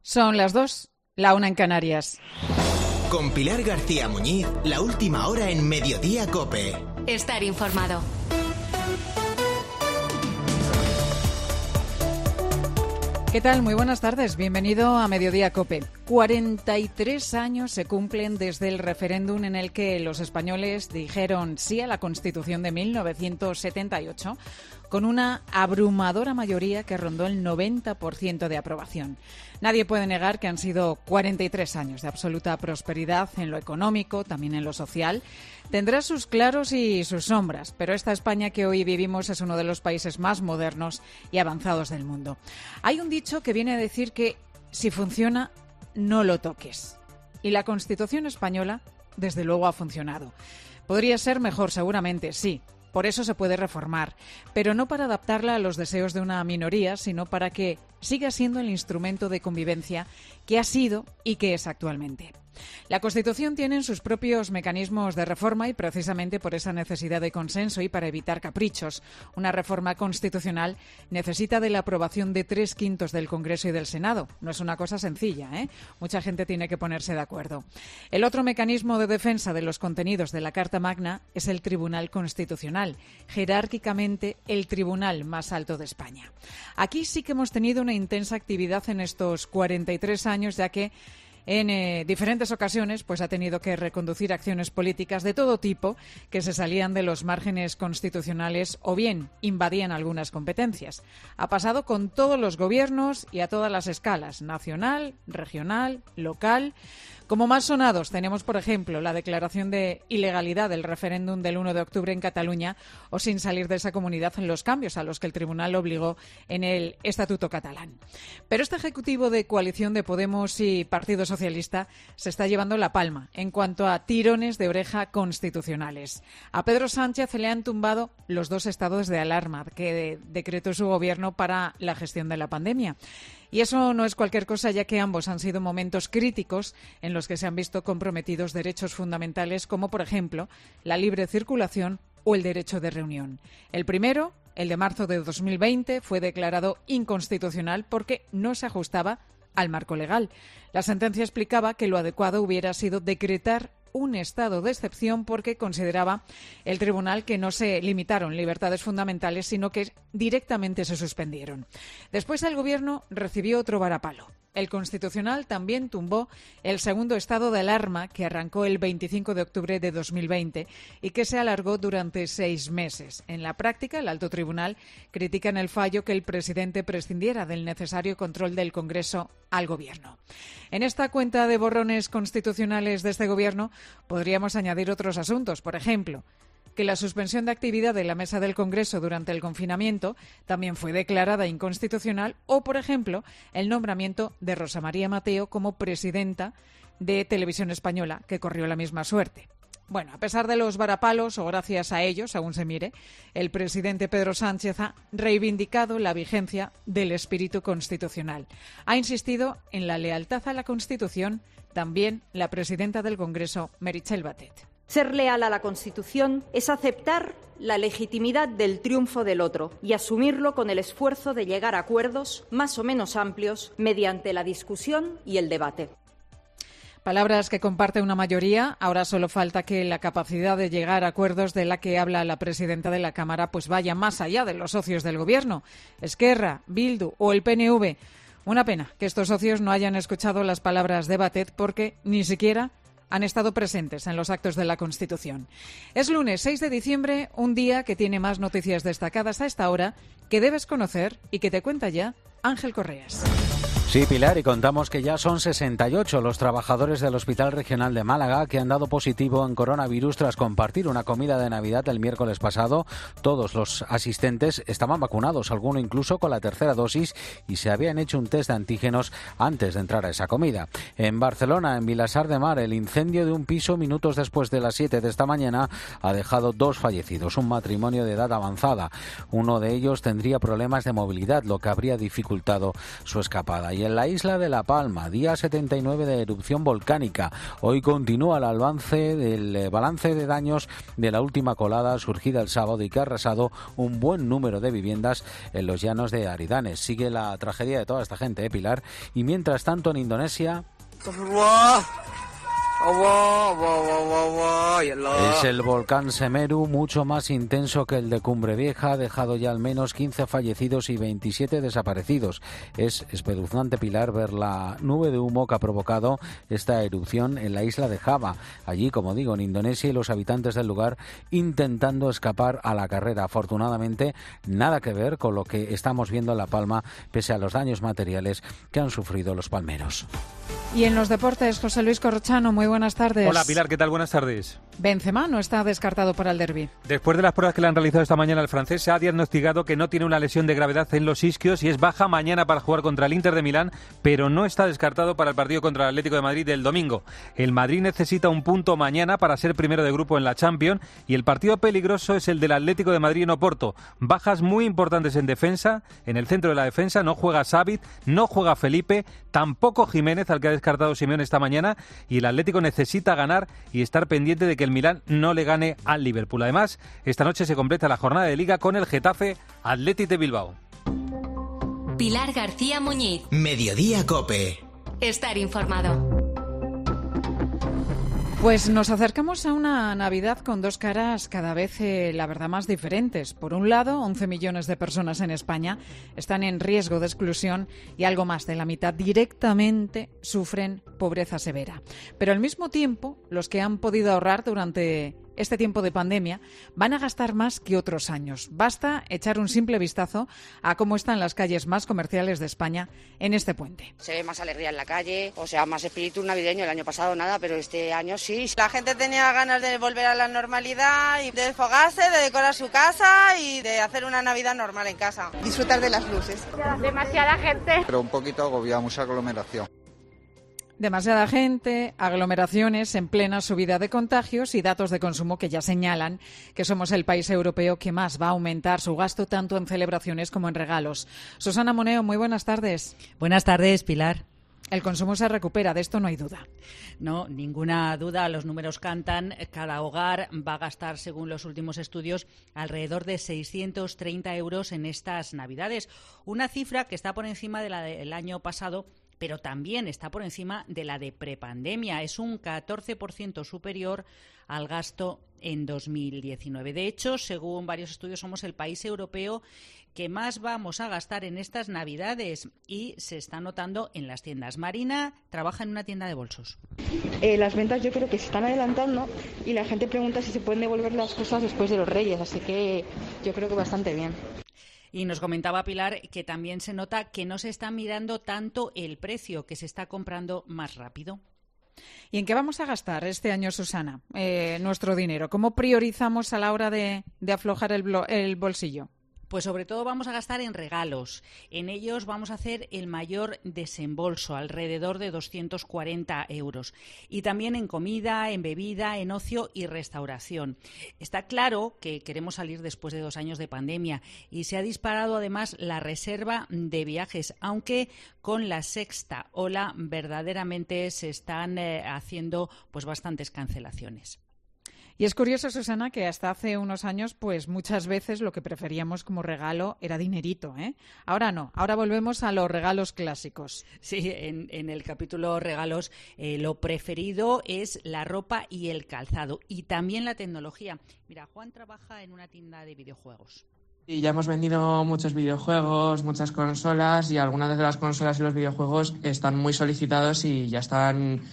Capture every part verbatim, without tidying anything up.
Son las dos, la una en Canarias. Con Pilar García Muñiz, la última hora en Mediodía COPE. Estar informado. ¿Qué tal? Muy buenas tardes. Bienvenido a Mediodía COPE. cuarenta y tres años se cumplen desde el referéndum en el que los españoles dijeron sí a la Constitución de mil novecientos setenta y ocho, con una abrumadora mayoría que rondó el noventa por ciento de aprobación. Nadie puede negar que han sido cuarenta y tres años de absoluta prosperidad en lo económico, también en lo social. Tendrá sus claros y sus sombras, pero esta España que hoy vivimos es uno de los países más modernos y avanzados del mundo. Hay un dicho que viene a decir que si funciona, no lo toques. Y la Constitución española, desde luego, ha funcionado. Podría ser mejor, seguramente, sí. Por eso se puede reformar, pero no para adaptarla a los deseos de una minoría, sino para que siga siendo el instrumento de convivencia que ha sido y que es actualmente. La Constitución tiene sus propios mecanismos de reforma y precisamente por esa necesidad de consenso y para evitar caprichos, una reforma constitucional necesita de la aprobación de tres quintos del Congreso y del Senado. No es una cosa sencilla, ¿eh? Mucha gente tiene que ponerse de acuerdo. El otro mecanismo de defensa de los contenidos de la Carta Magna es el Tribunal Constitucional, jerárquicamente el tribunal más alto de España. Aquí sí que hemos tenido una intensa actividad en estos cuarenta y tres años, ya que en eh, diferentes ocasiones pues ha tenido que reconducir acciones políticas de todo tipo que se salían de los márgenes constitucionales o bien invadían algunas competencias. Ha pasado con todos los gobiernos y a todas las escalas, nacional, regional, local. Como más sonados tenemos, por ejemplo, la declaración de ilegalidad del referéndum del uno de octubre en Cataluña o sin salir de esa comunidad en los cambios a los que el tribunal obligó en el Estatuto catalán. Pero este ejecutivo de coalición de Podemos y Partido Socialista se está llevando la palma en cuanto a tirones de oreja constitucionales. A Pedro Sánchez le han tumbado los dos estados de alarma que decretó su gobierno para la gestión de la pandemia. Y eso no es cualquier cosa, ya que ambos han sido momentos críticos en los que se han visto comprometidos derechos fundamentales como, por ejemplo, la libre circulación o el derecho de reunión. El primero, el de marzo de dos mil veinte, fue declarado inconstitucional porque no se ajustaba al marco legal. La sentencia explicaba que lo adecuado hubiera sido decretar un estado de excepción porque consideraba el tribunal que no se limitaron libertades fundamentales, sino que directamente se suspendieron. Después el Gobierno recibió otro varapalo. El Constitucional también tumbó el segundo estado de alarma que arrancó el veinticinco de octubre de dos mil veinte y que se alargó durante seis meses. En la práctica, el Alto Tribunal critica en el fallo que el presidente prescindiera del necesario control del Congreso al Gobierno. En esta cuenta de borrones constitucionales de este Gobierno podríamos añadir otros asuntos, por ejemplo, que la suspensión de actividad de la Mesa del Congreso durante el confinamiento también fue declarada inconstitucional o, por ejemplo, el nombramiento de Rosa María Mateo como presidenta de Televisión Española, que corrió la misma suerte. Bueno, a pesar de los varapalos, o gracias a ellos, según se mire, el presidente Pedro Sánchez ha reivindicado la vigencia del espíritu constitucional. Ha insistido en la lealtad a la Constitución también la presidenta del Congreso, Meritxell Batet. Ser leal a la Constitución es aceptar la legitimidad del triunfo del otro y asumirlo con el esfuerzo de llegar a acuerdos más o menos amplios mediante la discusión y el debate. Palabras que comparte una mayoría. Ahora solo falta que la capacidad de llegar a acuerdos de la que habla la presidenta de la Cámara pues vaya más allá de los socios del Gobierno, Esquerra, Bildu o el P N V. Una pena que estos socios no hayan escuchado las palabras de Batet porque ni siquiera han estado presentes en los actos de la Constitución. Es lunes seis de diciembre, un día que tiene más noticias destacadas a esta hora que debes conocer y que te cuenta ya Ángel Correas. Sí, Pilar, y contamos que ya son sesenta y ocho los trabajadores del Hospital Regional de Málaga que han dado positivo en coronavirus tras compartir una comida de Navidad el miércoles pasado. Todos los asistentes estaban vacunados, alguno incluso con la tercera dosis, y se habían hecho un test de antígenos antes de entrar a esa comida. En Barcelona, en Vilassar de Mar, el incendio de un piso minutos después de las siete de esta mañana ha dejado dos fallecidos, un matrimonio de edad avanzada. Uno de ellos tendría problemas de movilidad, lo que habría dificultado dificultado su escapada. Y en la isla de La Palma, día setenta y nueve de erupción volcánica. Hoy continúa el avance del balance de daños de la última colada surgida el sábado y que ha arrasado un buen número de viviendas en los llanos de Aridanes. Sigue la tragedia de toda esta gente, ¿eh, Pilar? Y mientras tanto en Indonesia... Es el volcán Semeru, mucho más intenso que el de Cumbre Vieja, ha dejado ya al menos quince fallecidos y veintisiete desaparecidos. Es espeluznante, Pilar, ver la nube de humo que ha provocado esta erupción en la isla de Java. Allí, como digo, en Indonesia, y los habitantes del lugar intentando escapar a la carrera. Afortunadamente, nada que ver con lo que estamos viendo en La Palma, pese a los daños materiales que han sufrido los palmeros. Y en los deportes, José Luis Corrochano, muy buenas tardes. Hola Pilar, ¿qué tal? Buenas tardes. Benzema no está descartado para el derbi. Después de las pruebas que le han realizado esta mañana al francés, se ha diagnosticado que no tiene una lesión de gravedad en los isquios y es baja mañana para jugar contra el Inter de Milán, pero no está descartado para el partido contra el Atlético de Madrid del domingo. El Madrid necesita un punto mañana para ser primero de grupo en la Champions y el partido peligroso es el del Atlético de Madrid en Oporto. Bajas muy importantes en defensa, en el centro de la defensa no juega Sávic, no juega Felipe, tampoco Jiménez, al que ha descartado Simeone esta mañana, y el Atlético necesita ganar y estar pendiente de que el Milán no le gane al Liverpool. Además, esta noche se completa la jornada de Liga con el Getafe Athletic de Bilbao. Pilar García Muñiz. Mediodía COPE. Estar informado. Pues nos acercamos a una Navidad con dos caras cada vez, eh, la verdad, más diferentes. Por un lado, once millones de personas en España están en riesgo de exclusión y algo más de la mitad directamente sufren pobreza severa. Pero al mismo tiempo, los que han podido ahorrar durante este tiempo de pandemia van a gastar más que otros años. Basta echar un simple vistazo a cómo están las calles más comerciales de España en este puente. Se ve más alegría en la calle, o sea, más espíritu navideño. El año pasado nada, pero este año sí. La gente tenía ganas de volver a la normalidad y de desfogarse, de decorar su casa y de hacer una Navidad normal en casa. Disfrutar de las luces. Demasiada gente. Pero un poquito agobiada, mucha aglomeración. Demasiada gente, aglomeraciones en plena subida de contagios y datos de consumo que ya señalan que somos el país europeo que más va a aumentar su gasto tanto en celebraciones como en regalos. Susana Moneo, muy buenas tardes. Buenas tardes, Pilar. El consumo se recupera, de esto no hay duda. No, ninguna duda, los números cantan. Cada hogar va a gastar, según los últimos estudios, alrededor de seiscientos treinta euros en estas Navidades. Una cifra que está por encima de la del año pasado, pero también está por encima de la de prepandemia. Es un catorce por ciento superior al gasto en dos mil diecinueve. De hecho, según varios estudios, somos el país europeo que más vamos a gastar en estas Navidades y se está notando en las tiendas. Marina trabaja en una tienda de bolsos. Eh, las ventas yo creo que se están adelantando y la gente pregunta si se pueden devolver las cosas después de los Reyes, así que yo creo que bastante bien. Y nos comentaba Pilar que también se nota que no se está mirando tanto el precio, que se está comprando más rápido. ¿Y en qué vamos a gastar este año, Susana, eh, nuestro dinero? ¿Cómo priorizamos a la hora de, de aflojar el, blo- el bolsillo? Pues sobre todo vamos a gastar en regalos. En ellos vamos a hacer el mayor desembolso, alrededor de doscientos cuarenta euros. Y también en comida, en bebida, en ocio y restauración. Está claro que queremos salir después de dos años de pandemia y se ha disparado además la reserva de viajes, aunque con la sexta ola verdaderamente se están eh, haciendo pues bastantes cancelaciones. Y es curioso, Susana, que hasta hace unos años, pues muchas veces lo que preferíamos como regalo era dinerito, ¿eh? Ahora no, ahora volvemos a los regalos clásicos. Sí, en, en el capítulo regalos eh, lo preferido es la ropa y el calzado y también la tecnología. Mira, Juan trabaja en una tienda de videojuegos. Y ya hemos vendido muchos videojuegos, muchas consolas y algunas de las consolas y los videojuegos están muy solicitados y ya están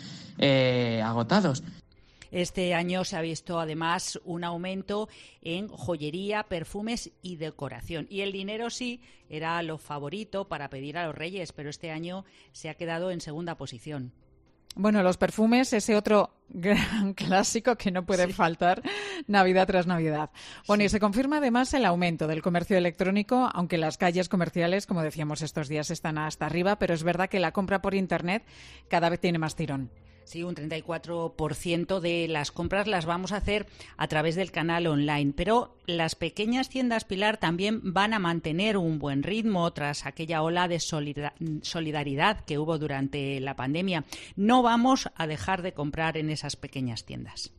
eh, agotados. Este año se ha visto además un aumento en joyería, perfumes y decoración. Y el dinero sí era lo favorito para pedir a los Reyes, pero este año se ha quedado en segunda posición. Bueno, los perfumes, ese otro gran clásico que no puede sí. faltar Navidad tras Navidad. Bueno, sí. Y se confirma además el aumento del comercio electrónico, aunque las calles comerciales, como decíamos estos días, están hasta arriba, pero es verdad que la compra por Internet cada vez tiene más tirón. Sí, un treinta y cuatro por ciento de las compras las vamos a hacer a través del canal online, pero las pequeñas tiendas, Pilar, también van a mantener un buen ritmo tras aquella ola de solidaridad que hubo durante la pandemia. No vamos a dejar de comprar en esas pequeñas tiendas.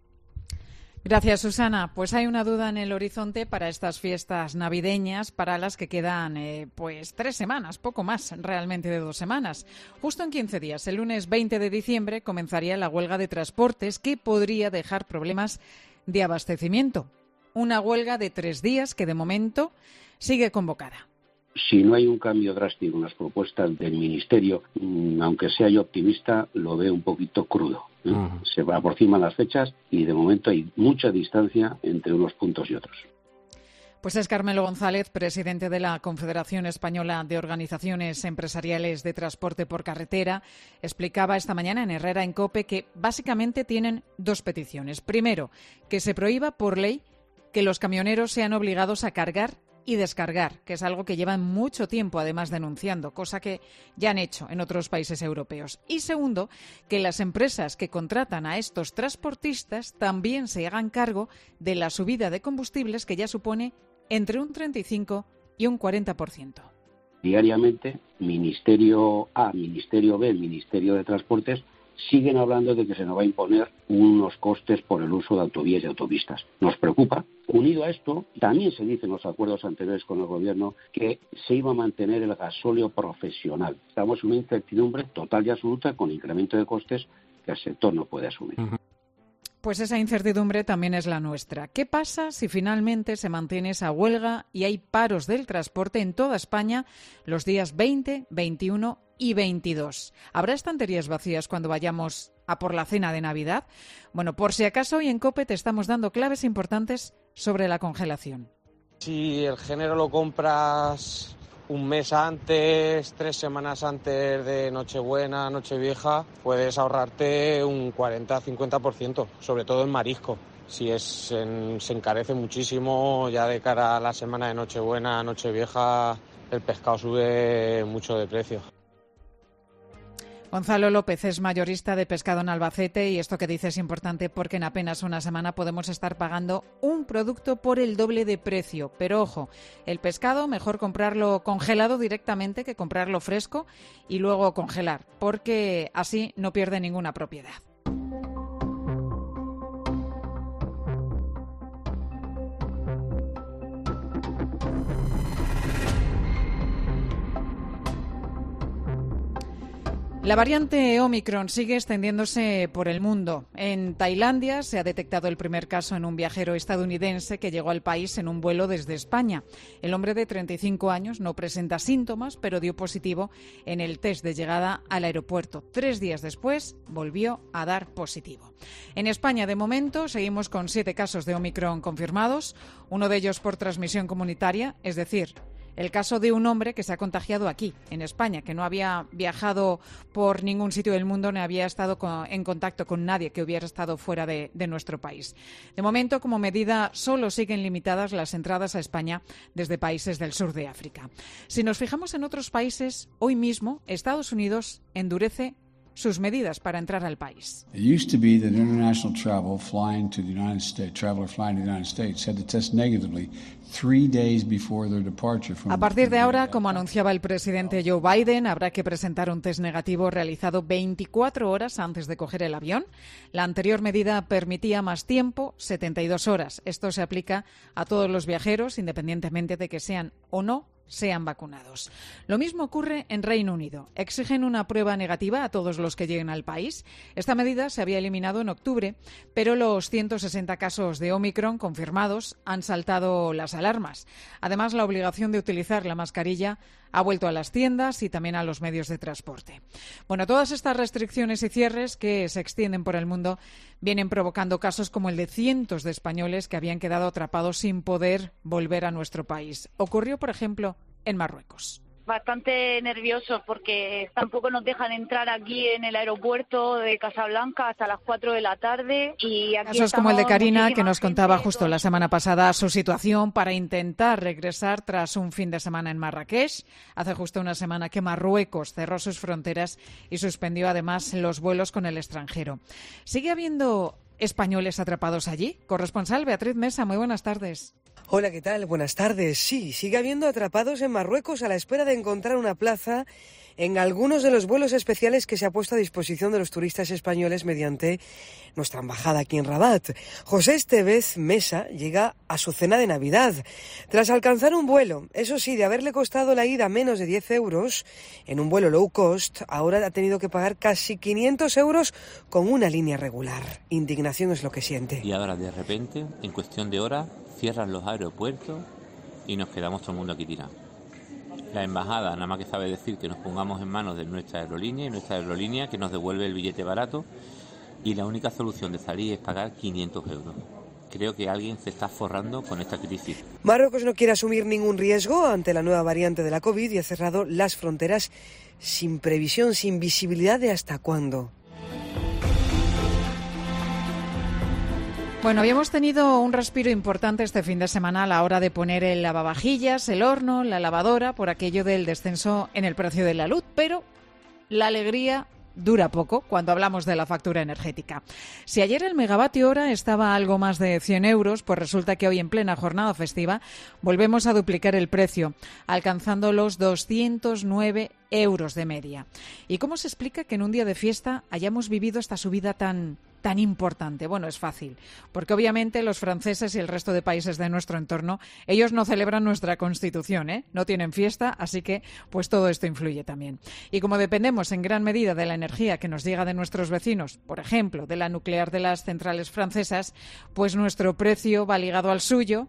Gracias, Susana. Pues hay una duda en el horizonte para estas fiestas navideñas, para las que quedan eh, pues tres semanas, poco más realmente de dos semanas. Justo en quince días, el lunes veinte de diciembre, comenzaría la huelga de transportes que podría dejar problemas de abastecimiento. Una huelga de tres días que de momento sigue convocada. Si no hay un cambio drástico en las propuestas del Ministerio, aunque sea yo optimista, lo veo un poquito crudo. ¿eh? Uh-huh. Se va por encima las fechas y de momento hay mucha distancia entre unos puntos y otros. Pues es Carmelo González, presidente de la Confederación Española de Organizaciones Empresariales de Transporte por Carretera. Explicaba esta mañana en Herrera en COPE que básicamente tienen dos peticiones. Primero, que se prohíba por ley que los camioneros sean obligados a cargar y descargar, que es algo que llevan mucho tiempo además denunciando, cosa que ya han hecho en otros países europeos. Y segundo, que las empresas que contratan a estos transportistas también se hagan cargo de la subida de combustibles que ya supone entre un treinta y cinco y un cuarenta por ciento. Diariamente, Ministerio A, Ministerio B, Ministerio de Transportes siguen hablando de que se nos va a imponer unos costes por el uso de autovías y autopistas. Nos preocupa. Unido a esto, también se dice en los acuerdos anteriores con el Gobierno que se iba a mantener el gasóleo profesional. Estamos en una incertidumbre total y absoluta con incremento de costes que el sector no puede asumir. Uh-huh. Pues esa incertidumbre también es la nuestra. ¿Qué pasa si finalmente se mantiene esa huelga y hay paros del transporte en toda España los días veinte, veintiuno y veintidós? ¿Habrá estanterías vacías cuando vayamos a por la cena de Navidad? Bueno, por si acaso, hoy en COPE te estamos dando claves importantes sobre la congelación. Si el género lo compras un mes antes, tres semanas antes de Nochebuena, Nochevieja, puedes ahorrarte un cuarenta a cincuenta por ciento, sobre todo en marisco. Si es en, se encarece muchísimo, ya de cara a la semana de Nochebuena, Nochevieja, el pescado sube mucho de precio. Gonzalo López es mayorista de pescado en Albacete y esto que dice es importante porque en apenas una semana podemos estar pagando un producto por el doble de precio. Pero ojo, el pescado mejor comprarlo congelado directamente que comprarlo fresco y luego congelar, porque así no pierde ninguna propiedad. La variante Omicron sigue extendiéndose por el mundo. En Tailandia se ha detectado el primer caso en un viajero estadounidense que llegó al país en un vuelo desde España. El hombre de treinta y cinco años no presenta síntomas, pero dio positivo en el test de llegada al aeropuerto. Tres días después volvió a dar positivo. En España, de momento, seguimos con siete casos de Omicron confirmados, uno de ellos por transmisión comunitaria, es decir, el caso de un hombre que se ha contagiado aquí, en España, que no había viajado por ningún sitio del mundo, ni había estado con, en contacto con nadie que hubiera estado fuera de, de nuestro país. De momento, como medida, solo siguen limitadas las entradas a España desde países del sur de África. Si nos fijamos en otros países, hoy mismo Estados Unidos endurece sus medidas para entrar al país. It used to be that international travel flying to the United States, traveler flying to the United States had to test negatively three days before their departure from. A partir de ahora, como anunciaba el presidente Joe Biden, habrá que presentar un test negativo realizado veinticuatro horas antes de coger el avión. La anterior medida permitía más tiempo, setenta y dos horas. Esto se aplica a todos los viajeros, independientemente de que sean o no sean vacunados. Lo mismo ocurre en Reino Unido. Exigen una prueba negativa a todos los que lleguen al país. Esta medida se había eliminado en octubre, pero los ciento sesenta casos de Omicron confirmados han saltado las alarmas. Además, la obligación de utilizar la mascarilla ha vuelto a las tiendas y también a los medios de transporte. Bueno, todas estas restricciones y cierres que se extienden por el mundo vienen provocando casos como el de cientos de españoles que habían quedado atrapados sin poder volver a nuestro país. Ocurrió, por ejemplo, en Marruecos. bastante nerviosos porque tampoco nos dejan entrar aquí en el aeropuerto de Casablanca hasta las cuatro de la tarde. Y aquí Casos como el de Karina, que nos contaba justo la semana pasada su situación para intentar regresar tras un fin de semana en Marrakech. Hace justo una semana que Marruecos cerró sus fronteras y suspendió además los vuelos con el extranjero. ¿Sigue habiendo españoles atrapados allí? Corresponsal Beatriz Mesa, muy buenas tardes. Hola, ¿qué tal? Buenas tardes. Sí, sigue habiendo atrapados en Marruecos a la espera de encontrar una plaza en algunos de los vuelos especiales que se ha puesto a disposición de los turistas españoles mediante nuestra embajada aquí en Rabat. José Estevez Mesa llega a su cena de Navidad. Tras alcanzar un vuelo, eso sí, de haberle costado la ida menos de diez euros, en un vuelo low cost, ahora ha tenido que pagar casi quinientos euros con una línea regular. Indignación es lo que siente. Y ahora, de repente, en cuestión de horas, cierran los aeropuertos y nos quedamos todo el mundo aquí tirado. La embajada nada más que sabe decir que nos pongamos en manos de nuestra aerolínea y nuestra aerolínea que nos devuelve el billete barato y la única solución de salir es pagar quinientos euros. Creo que alguien se está forrando con esta crisis. Marruecos no quiere asumir ningún riesgo ante la nueva variante de la COVID y ha cerrado las fronteras sin previsión, sin visibilidad de hasta cuándo. Bueno, habíamos tenido un respiro importante este fin de semana a la hora de poner el lavavajillas, el horno, la lavadora, por aquello del descenso en el precio de la luz, pero la alegría dura poco cuando hablamos de la factura energética. Si ayer el megavatio hora estaba a algo más de cien euros, pues resulta que hoy en plena jornada festiva volvemos a duplicar el precio, alcanzando los doscientos nueve euros de media. ¿Y cómo se explica que en un día de fiesta hayamos vivido esta subida tan tan importante? Bueno, es fácil, porque obviamente los franceses y el resto de países de nuestro entorno, ellos no celebran nuestra Constitución, ¿eh? No tienen fiesta, así que pues todo esto influye también. Y como dependemos en gran medida de la energía que nos llega de nuestros vecinos, por ejemplo, de la nuclear de las centrales francesas, pues nuestro precio va ligado al suyo,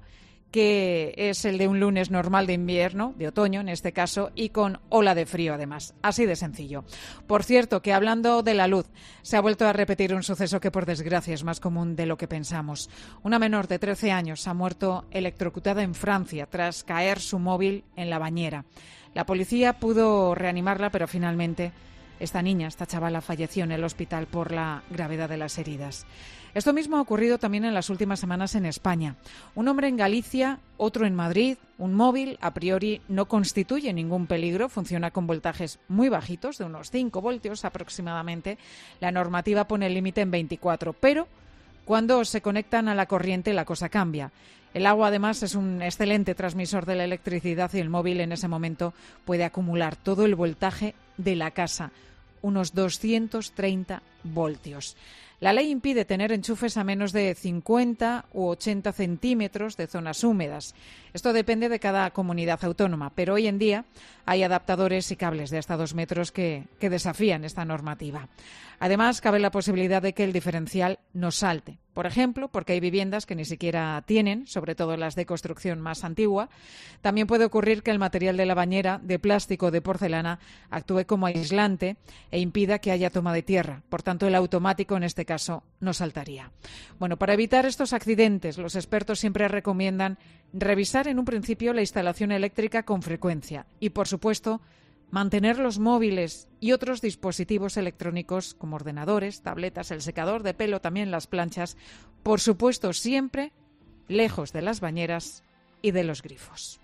que es el de un lunes normal de invierno, de otoño en este caso, y con ola de frío además. Así de sencillo. Por cierto, que hablando de la luz, se ha vuelto a repetir un suceso que por desgracia es más común de lo que pensamos. Una menor de trece años ha muerto electrocutada en Francia tras caer su móvil en la bañera. La policía pudo reanimarla, pero finalmente esta niña, esta chavala, falleció en el hospital por la gravedad de las heridas. Esto mismo ha ocurrido también en las últimas semanas en España. Un hombre en Galicia, otro en Madrid. Un móvil a priori no constituye ningún peligro, funciona con voltajes muy bajitos, de unos cinco voltios aproximadamente. La normativa pone el límite en veinticuatro, pero cuando se conectan a la corriente la cosa cambia. El agua además es un excelente transmisor de la electricidad y el móvil en ese momento puede acumular todo el voltaje de la casa, unos doscientos treinta voltios. La ley impide tener enchufes a menos de cincuenta u ochenta centímetros de zonas húmedas. Esto depende de cada comunidad autónoma, pero hoy en día hay adaptadores y cables de hasta dos metros que, que desafían esta normativa. Además, cabe la posibilidad de que el diferencial no salte. Por ejemplo, porque hay viviendas que ni siquiera tienen, sobre todo las de construcción más antigua. También puede ocurrir que el material de la bañera, de plástico o de porcelana, actúe como aislante e impida que haya toma de tierra. Por tanto, el automático en este caso no saltaría. Bueno, para evitar estos accidentes, los expertos siempre recomiendan revisar en un principio la instalación eléctrica con frecuencia y, por supuesto, mantener los móviles y otros dispositivos electrónicos como ordenadores, tabletas, el secador de pelo, también las planchas, por supuesto siempre lejos de las bañeras y de los grifos.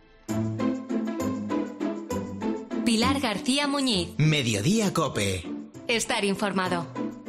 Pilar García Muñiz. Mediodía COPE. Estar informado.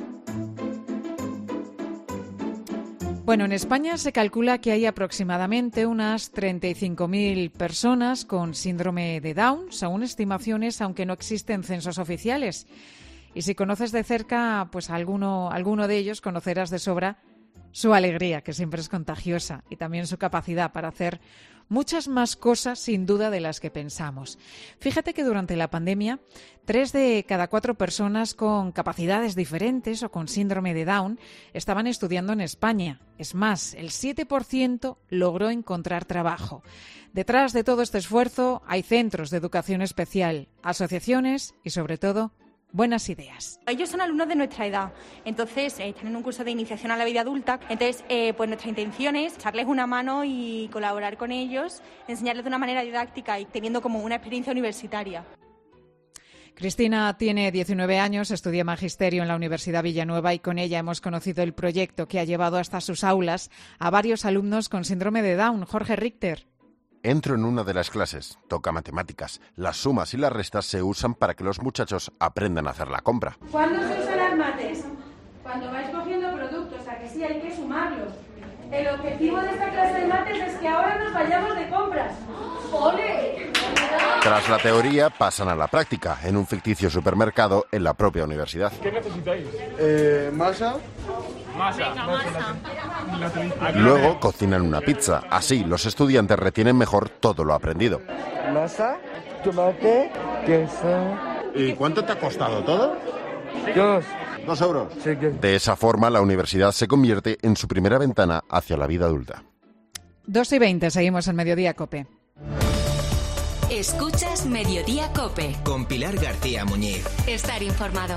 Bueno, en España se calcula que hay aproximadamente unas treinta y cinco mil personas con síndrome de Down, según estimaciones, aunque no existen censos oficiales. Y si conoces de cerca, pues alguno, alguno de ellos, conocerás de sobra su alegría, que siempre es contagiosa, y también su capacidad para hacer muchas más cosas, sin duda, de las que pensamos. Fíjate que durante la pandemia, tres de cada cuatro personas con capacidades diferentes o con síndrome de Down estaban estudiando en España. Es más, el siete por ciento logró encontrar trabajo. Detrás de todo este esfuerzo hay centros de educación especial, asociaciones y, sobre todo, buenas ideas. Ellos son alumnos de nuestra edad, entonces eh, están en un curso de iniciación a la vida adulta, entonces eh, pues nuestra intención es echarles una mano y colaborar con ellos, enseñarles de una manera didáctica y teniendo como una experiencia universitaria. Cristina tiene diecinueve años, estudia Magisterio en la Universidad Villanueva y con ella hemos conocido el proyecto que ha llevado hasta sus aulas a varios alumnos con síndrome de Down. Jorge Richter. Entro en una de las clases, toca matemáticas. Las sumas y las restas se usan para que los muchachos aprendan a hacer la compra. ¿Cuándo se usan las mates? Cuando vais cogiendo productos, a que sí hay que sumarlos. El objetivo de esta clase de mates es que ahora nos vayamos de compras. ¡Ole! Tras la teoría, pasan a la práctica, en un ficticio supermercado en la propia universidad. ¿Qué necesitáis? Eh, ¿Masa? Masa. Venga, masa. Luego cocinan una pizza. Así, los estudiantes retienen mejor todo lo aprendido. Masa, tomate, queso. ¿Y cuánto te ha costado todo? Dos. ¿Dos euros? Sí, que... De esa forma, la universidad se convierte en su primera ventana hacia la vida adulta. dos y veinte, seguimos en Mediodía COPE. Escuchas Mediodía COPE. Con Pilar García Muñiz. Estar informado.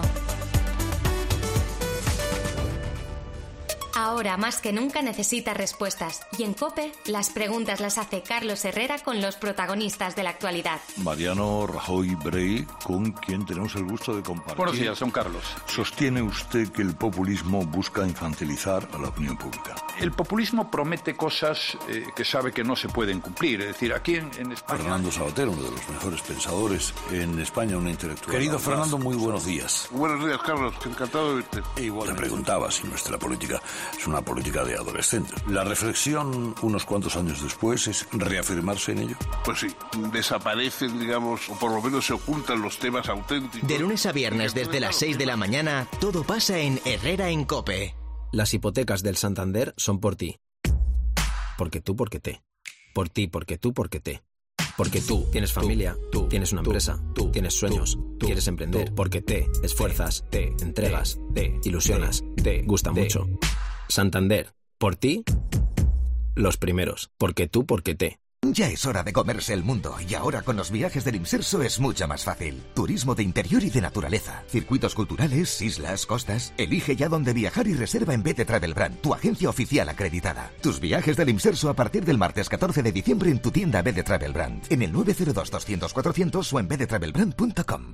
Ahora más que nunca necesita respuestas. Y en COPE, las preguntas las hace Carlos Herrera con los protagonistas de la actualidad. Mariano Rajoy Brey, con quien tenemos el gusto de compartir. Buenos días, don Carlos. ¿Sostiene usted que el populismo busca infantilizar a la opinión pública? El populismo promete cosas eh, que sabe que no se pueden cumplir. Es decir, aquí en, en España... Fernando Sabater, uno de los mejores pensadores en España, un intelectual. Querido Fernando, muy buenos días. Buenos días, Carlos. Encantado de verte. E igual. Le preguntaba si nuestra política es una política de adolescentes. La reflexión, unos cuantos años después, es reafirmarse en ello. Pues sí, desaparecen, digamos, o por lo menos se ocultan los temas auténticos. De lunes a viernes desde las seis de la mañana, todo pasa en Herrera en COPE. Las hipotecas del Santander son por ti. Porque tú, porque te. Por ti, porque tú, porque te. Porque tú tienes familia, tú tienes una empresa, tú tienes sueños, tú quieres emprender, porque te esfuerzas, te entregas, te ilusionas, te gusta mucho. Santander, por ti, los primeros. Porque tú, porque te. Ya es hora de comerse el mundo y ahora con los viajes del Imserso es mucho más fácil. Turismo de interior y de naturaleza, circuitos culturales, islas, costas. Elige ya dónde viajar y reserva en B T Travel Brand, tu agencia oficial acreditada. Tus viajes del Imserso a partir del martes catorce de diciembre en tu tienda B D Travel Brand, en el nueve cero dos, doscientos, cuatrocientos o en b d travel brand punto com.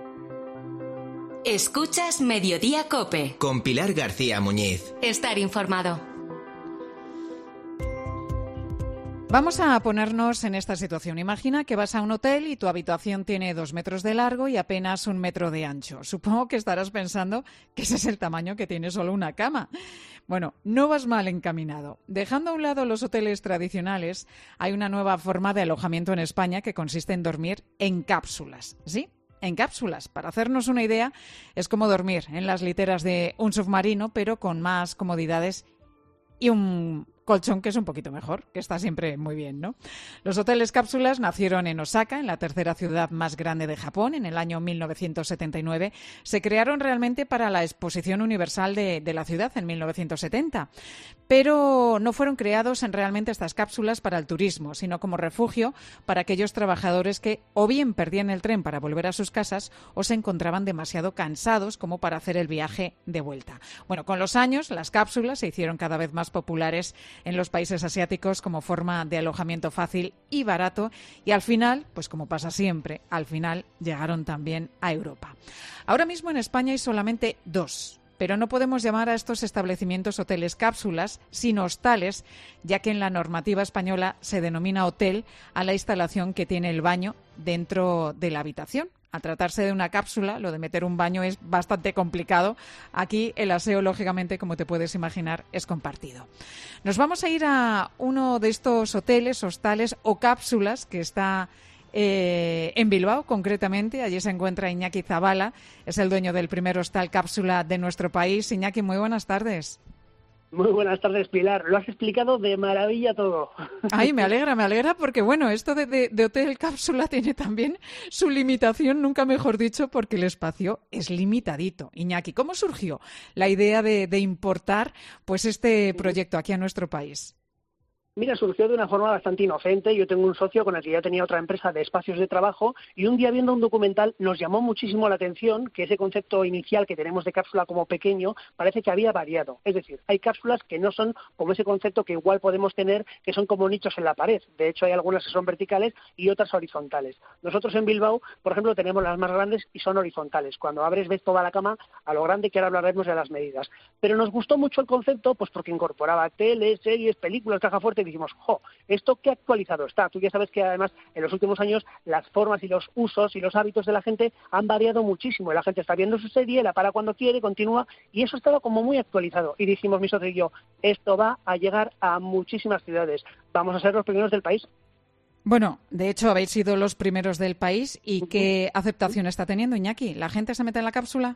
Escuchas Mediodía COPE. Con Pilar García Muñiz. Estar informado. Vamos a ponernos en esta situación. Imagina que vas a un hotel y tu habitación tiene dos metros de largo y apenas un metro de ancho. Supongo que estarás pensando que ese es el tamaño que tiene solo una cama. Bueno, no vas mal encaminado. Dejando a un lado los hoteles tradicionales, hay una nueva forma de alojamiento en España que consiste en dormir en cápsulas, ¿sí? En cápsulas. Para hacernos una idea, es como dormir en las literas de un submarino, pero con más comodidades y un colchón que es un poquito mejor, que está siempre muy bien, ¿no? Los hoteles cápsulas nacieron en Osaka, en la tercera ciudad más grande de Japón, en el año mil novecientos setenta y nueve. Se crearon realmente para la Exposición Universal de, de la ciudad en mil novecientos setenta, pero no fueron creados en realmente estas cápsulas para el turismo, sino como refugio para aquellos trabajadores que o bien perdían el tren para volver a sus casas o se encontraban demasiado cansados como para hacer el viaje de vuelta. Bueno, con los años las cápsulas se hicieron cada vez más populares en los países asiáticos como forma de alojamiento fácil y barato y al final, pues como pasa siempre, al final llegaron también a Europa. Ahora mismo en España hay solamente dos, pero no podemos llamar a estos establecimientos hoteles cápsulas, sino hostales, ya que en la normativa española se denomina hotel a la instalación que tiene el baño dentro de la habitación. Al tratarse de una cápsula, lo de meter un baño es bastante complicado. Aquí el aseo, lógicamente, como te puedes imaginar, es compartido. Nos vamos a ir a uno de estos hoteles, hostales o cápsulas que está eh, en Bilbao, concretamente. Allí se encuentra Iñaki Zabala, es el dueño del primer hostal cápsula de nuestro país. Iñaki, muy buenas tardes. Muy buenas tardes, Pilar. Lo has explicado de maravilla todo. Ay, me alegra, me alegra, porque bueno, esto de, de, de hotel cápsula tiene también su limitación, nunca mejor dicho, porque el espacio es limitadito. Iñaki, ¿cómo surgió la idea de, de importar pues este proyecto aquí a nuestro país? Mira, surgió de una forma bastante inocente. Yo tengo un socio con el que ya tenía otra empresa de espacios de trabajo y un día viendo un documental nos llamó muchísimo la atención que ese concepto inicial que tenemos de cápsula como pequeño parece que había variado. Es decir, hay cápsulas que no son como ese concepto que igual podemos tener, que son como nichos en la pared. De hecho, hay algunas que son verticales y otras horizontales. Nosotros en Bilbao, por ejemplo, tenemos las más grandes y son horizontales. Cuando abres ves toda la cama a lo grande, que ahora hablaremos de las medidas. Pero nos gustó mucho el concepto pues porque incorporaba teles, series, películas, caja fuerte y dijimos, jo, ¿esto qué actualizado está? Tú ya sabes que además en los últimos años las formas y los usos y los hábitos de la gente han variado muchísimo. La gente está viendo su serie, la para cuando quiere, continúa, y eso estaba como muy actualizado. Y dijimos, mi socio y yo, esto va a llegar a muchísimas ciudades. Vamos a ser los primeros del país. Bueno, de hecho habéis sido los primeros del país. ¿Y qué aceptación está teniendo, Iñaki? ¿La gente se mete en la cápsula?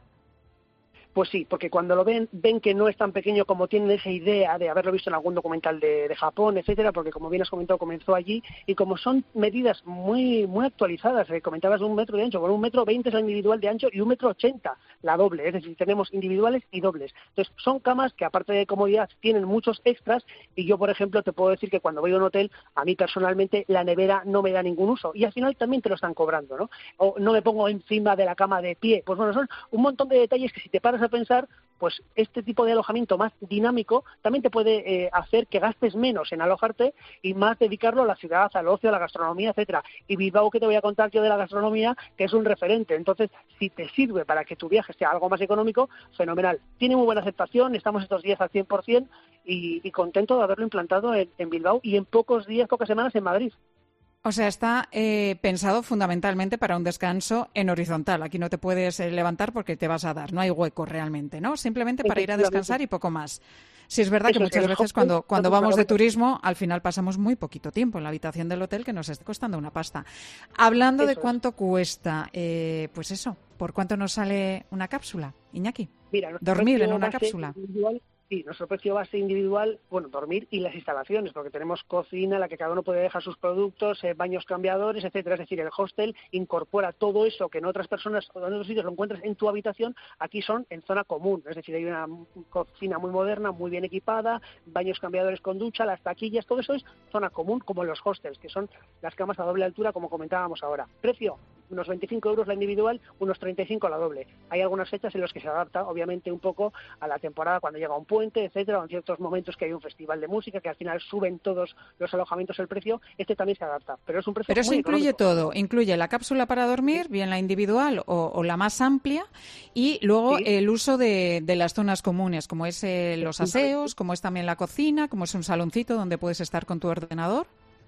Pues sí, porque cuando lo ven, ven que no es tan pequeño como tienen esa idea de haberlo visto en algún documental de, de Japón, etcétera, porque como bien has comentado, comenzó allí, y como son medidas muy muy actualizadas, eh, comentabas un metro de ancho, bueno, un metro veinte es la individual de ancho y un metro ochenta la doble, es decir, tenemos individuales y dobles. Entonces, son camas que aparte de comodidad tienen muchos extras, y yo, por ejemplo, te puedo decir que cuando voy a un hotel, a mí personalmente la nevera no me da ningún uso, y al final también te lo están cobrando, ¿no? O no me pongo encima de la cama de pie. Pues bueno, son un montón de detalles que si te paras a pensar, pues este tipo de alojamiento más dinámico también te puede eh, hacer que gastes menos en alojarte y más dedicarlo a la ciudad, al ocio, a la gastronomía, etcétera. Y Bilbao, que te voy a contar yo de la gastronomía, que es un referente. Entonces, si te sirve para que tu viaje sea algo más económico, fenomenal. Tiene muy buena aceptación, estamos estos días al cien por ciento y, y contento de haberlo implantado en, en Bilbao y en pocos días, pocas semanas en Madrid. O sea, está eh, pensado fundamentalmente para un descanso en horizontal. Aquí no te puedes eh, levantar porque te vas a dar. No hay hueco realmente, ¿no? Simplemente para ir a descansar y poco más. Sí, es verdad que muchas veces cuando, cuando vamos de turismo, al final pasamos muy poquito tiempo en la habitación del hotel, que nos está costando una pasta. Hablando de cuánto cuesta, eh, pues eso, ¿por cuánto nos sale una cápsula, Iñaki? Mira, dormir en una cápsula. Individual. Sí, nuestro precio base individual, bueno, dormir y las instalaciones, porque tenemos cocina en la que cada uno puede dejar sus productos, eh, baños cambiadores, etcétera. Es decir, el hostel incorpora todo eso que en otras personas o en otros sitios lo encuentras en tu habitación, aquí son en zona común. Es decir, hay una cocina muy moderna, muy bien equipada, baños cambiadores con ducha, las taquillas, todo eso es zona común, como en los hostels, que son las camas a doble altura, como comentábamos ahora. Precio, unos veinticinco euros la individual, unos treinta y cinco la doble. Hay algunas fechas en las que se adapta, obviamente, un poco a la temporada, cuando llega un puente, etcétera, o en ciertos momentos que hay un festival de música, que al final suben todos los alojamientos el precio, este también se adapta. Pero es un precio Pero eso muy incluye económico. todo, incluye la cápsula para dormir, bien la individual o, o la más amplia, y luego Sí. el uso de, de las zonas comunes, como es eh, los aseos, como es también la cocina, como es un saloncito donde puedes estar con tu ordenador.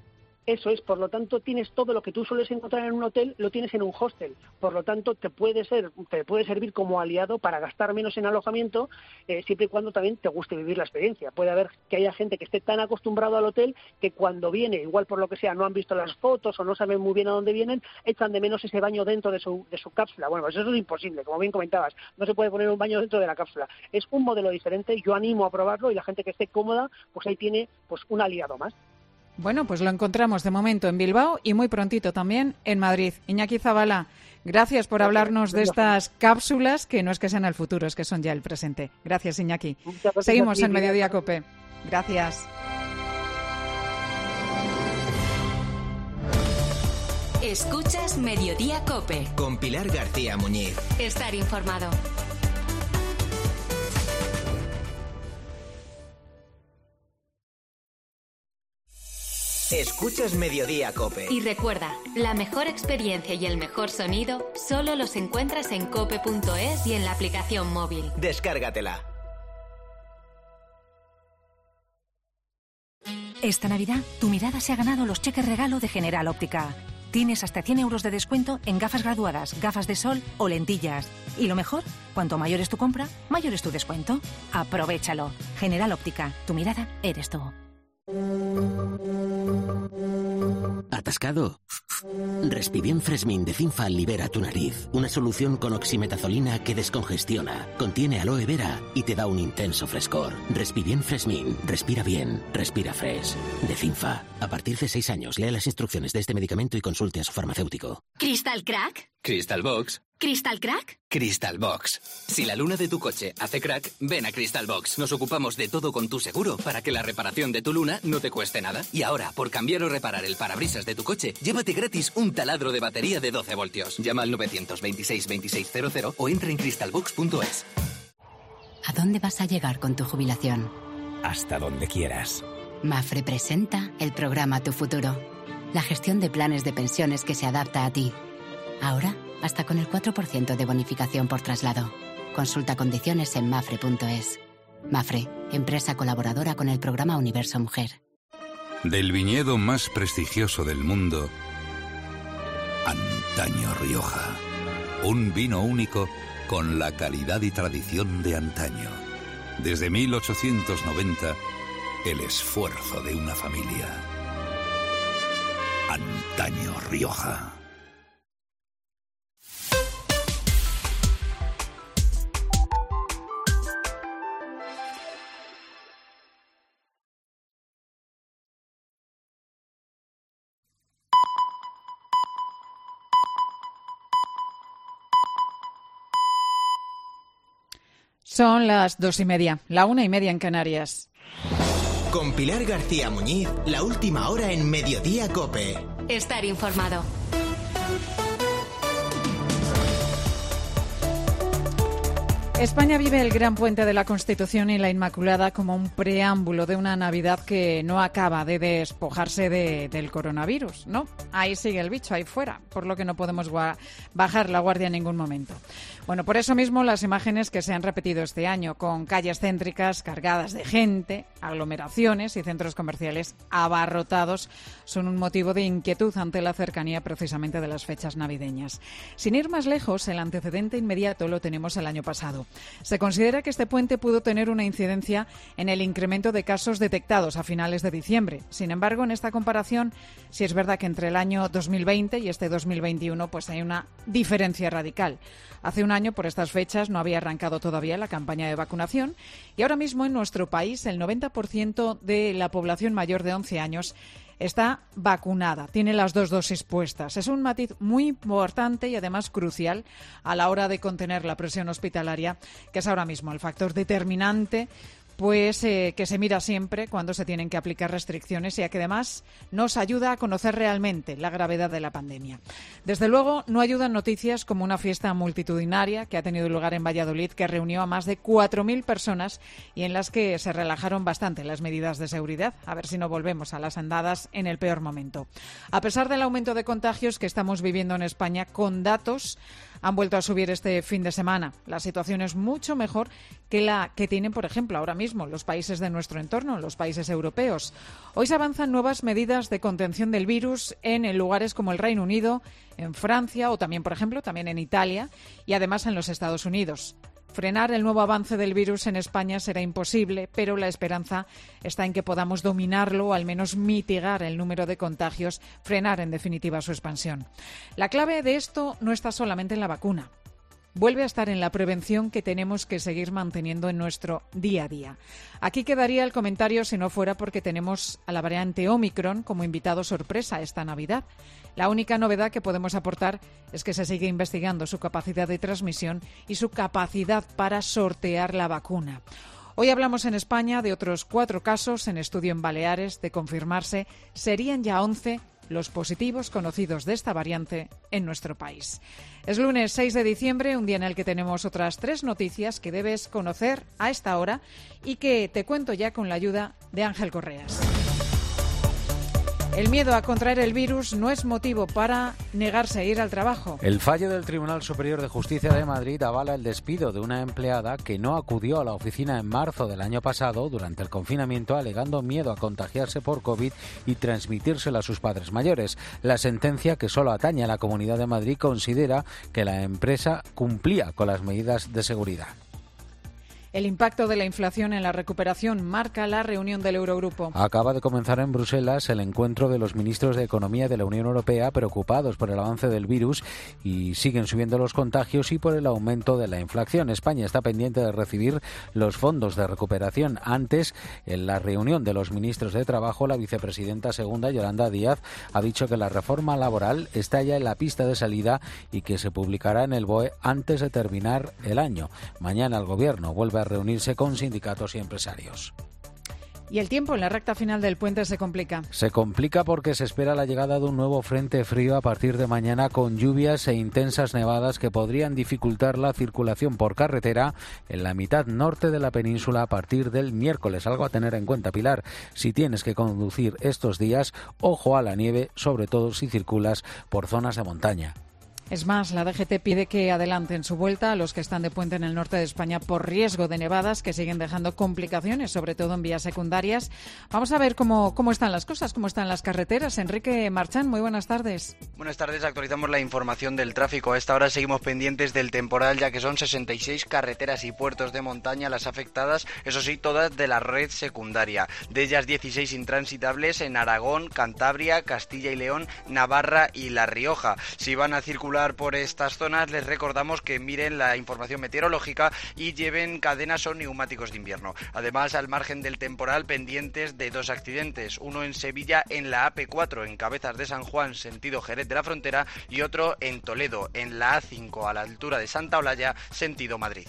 Eso es, por lo tanto, tienes todo lo que tú sueles encontrar en un hotel, lo tienes en un hostel. Por lo tanto, te puede ser, te puede servir como aliado para gastar menos en alojamiento, eh, siempre y cuando también te guste vivir la experiencia. Puede haber que haya gente que esté tan acostumbrado al hotel que cuando viene, igual por lo que sea, no han visto las fotos o no saben muy bien a dónde vienen, echan de menos ese baño dentro de su, de su cápsula. Bueno, pues eso es imposible, como bien comentabas. No se puede poner un baño dentro de la cápsula. Es un modelo diferente, yo animo a probarlo y la gente que esté cómoda, pues ahí tiene pues un aliado más. Bueno, pues lo encontramos de momento en Bilbao y muy prontito también en Madrid. Iñaki Zabala, gracias por hablarnos de estas cápsulas, que no es que sean el futuro, es que son ya el presente. Gracias, Iñaki. Seguimos en Mediodía COPE. Gracias. Escuchas Mediodía COPE. Con Pilar García Muñiz. Estar informado. Escuchas Mediodía COPE. Y recuerda, la mejor experiencia y el mejor sonido solo los encuentras en cope punto es y en la aplicación móvil. Descárgatela. Esta Navidad, tu mirada se ha ganado los cheques regalo de General Óptica. Tienes hasta cien euros de descuento en gafas graduadas, gafas de sol o lentillas. Y lo mejor, cuanto mayor es tu compra, mayor es tu descuento. Aprovéchalo. General Óptica, tu mirada eres tú. ¿Atascado? Respibien Fresmin de Cinfa libera tu nariz. Una solución con oximetazolina que descongestiona, contiene aloe vera y te da un intenso frescor. Respibien Fresmin. Respira bien. Respira fresh. De Cinfa. A partir de seis años, lea las instrucciones de este medicamento y consulte a su farmacéutico. ¿Crystal Crack? Crystal Box. ¿Crystal Crack? Crystal Box. Si la luna de tu coche hace crack, ven a Crystal Box. Nos ocupamos de todo con tu seguro para que la reparación de tu luna no te cueste nada. Y ahora, por cambiar o reparar el parabrisas de tu coche, llévate gratis un taladro de batería de doce voltios. Llama al nueve dos seis, veintiséis cero cero o entra en crystal box punto es. ¿A dónde vas a llegar con tu jubilación? Hasta donde quieras. Mafre presenta el programa Tu Futuro. La gestión de planes de pensiones que se adapta a ti. Ahora, hasta con el cuatro por ciento de bonificación por traslado. Consulta condiciones en mafre punto es. Mafre, empresa colaboradora con el programa Universo Mujer. Del viñedo más prestigioso del mundo, Antaño Rioja. Un vino único con la calidad y tradición de antaño. Desde mil ochocientos noventa, el esfuerzo de una familia. Antaño Rioja. Son las dos y media, la una y media en Canarias. Con Pilar García Muñiz, la última hora en Mediodía COPE. Estar informado. España vive el gran puente de la Constitución y la Inmaculada como un preámbulo de una Navidad que no acaba de despojarse de, del coronavirus, ¿no? Ahí sigue el bicho, ahí fuera, por lo que no podemos gua- bajar la guardia en ningún momento. Bueno, por eso mismo las imágenes que se han repetido este año, con calles céntricas cargadas de gente, aglomeraciones y centros comerciales abarrotados, son un motivo de inquietud ante la cercanía precisamente de las fechas navideñas. Sin ir más lejos, el antecedente inmediato lo tenemos el año pasado. Se considera que este puente pudo tener una incidencia en el incremento de casos detectados a finales de diciembre. Sin embargo, en esta comparación, sí es verdad que entre el año dos mil veinte y este dos mil veintiuno pues hay una diferencia radical. Hace un año, por estas fechas, no había arrancado todavía la campaña de vacunación y ahora mismo en nuestro país el noventa por ciento de la población mayor de once años está vacunada, tiene las dos dosis puestas. Es un matiz muy importante y además crucial a la hora de contener la presión hospitalaria, que es ahora mismo el factor determinante pues eh, que se mira siempre cuando se tienen que aplicar restricciones y que además nos ayuda a conocer realmente la gravedad de la pandemia. Desde luego, no ayudan noticias como una fiesta multitudinaria que ha tenido lugar en Valladolid, que reunió a más de cuatro mil personas y en las que se relajaron bastante las medidas de seguridad. A ver si no volvemos a las andadas en el peor momento. A pesar del aumento de contagios que estamos viviendo en España, con datos han vuelto a subir este fin de semana. La situación es mucho mejor que la que tienen, por ejemplo, ahora mismo los países de nuestro entorno, los países europeos. Hoy se avanzan nuevas medidas de contención del virus en lugares como el Reino Unido, en Francia o también, por ejemplo, también en Italia y además en los Estados Unidos. Frenar el nuevo avance del virus en España será imposible, pero la esperanza está en que podamos dominarlo o al menos mitigar el número de contagios, frenar en definitiva su expansión. La clave de esto no está solamente en la vacuna. Vuelve a estar en la prevención que tenemos que seguir manteniendo en nuestro día a día. Aquí quedaría el comentario si no fuera porque tenemos a la variante Omicron como invitado sorpresa esta Navidad. La única novedad que podemos aportar es que se sigue investigando su capacidad de transmisión y su capacidad para sortear la vacuna. Hoy hablamos en España de otros cuatro casos en estudio en Baleares. De confirmarse, serían ya once los positivos conocidos de esta variante en nuestro país. Es lunes seis de diciembre, un día en el que tenemos otras tres noticias que debes conocer a esta hora y que te cuento ya con la ayuda de Ángel Correas. El miedo a contraer el virus no es motivo para negarse a ir al trabajo. El fallo del Tribunal Superior de Justicia de Madrid avala el despido de una empleada que no acudió a la oficina en marzo del año pasado durante el confinamiento, alegando miedo a contagiarse por COVID y transmitírselo a sus padres mayores. La sentencia, que solo atañe a la Comunidad de Madrid, considera que la empresa cumplía con las medidas de seguridad. El impacto de la inflación en la recuperación marca la reunión del Eurogrupo. Acaba de comenzar en Bruselas el encuentro de los ministros de Economía de la Unión Europea preocupados por el avance del virus y siguen subiendo los contagios y por el aumento de la inflación. España está pendiente de recibir los fondos de recuperación. Antes, en la reunión de los ministros de Trabajo, la vicepresidenta segunda, Yolanda Díaz, ha dicho que la reforma laboral está ya en la pista de salida y que se publicará en el B O E antes de terminar el año. Mañana el Gobierno vuelve a reunirse con sindicatos y empresarios. Y el tiempo en la recta final del puente se complica. Se complica porque se espera la llegada de un nuevo frente frío a partir de mañana con lluvias e intensas nevadas que podrían dificultar la circulación por carretera en la mitad norte de la península a partir del miércoles. Algo a tener en cuenta, Pilar. Si tienes que conducir estos días, ojo a la nieve, sobre todo si circulas por zonas de montaña. Es más, la D G T pide que adelanten su vuelta a los que están de puente en el norte de España por riesgo de nevadas que siguen dejando complicaciones, sobre todo en vías secundarias. Vamos a ver cómo, cómo están las cosas, cómo están las carreteras. Enrique Marchán, muy buenas tardes. Buenas tardes, actualizamos la información del tráfico. A esta hora seguimos pendientes del temporal, ya que son sesenta y seis carreteras y puertos de montaña las afectadas, eso sí, todas de la red secundaria. De ellas, dieciséis intransitables en Aragón, Cantabria, Castilla y León, Navarra y La Rioja. Si van a circular por estas zonas, les recordamos que miren la información meteorológica y lleven cadenas o neumáticos de invierno. Además, al margen del temporal, pendientes de dos accidentes, uno en Sevilla en la A P cuatro, en Cabezas de San Juan, sentido Jerez de la Frontera, y otro en Toledo, en la A cinco, a la altura de Santa Olalla, sentido Madrid.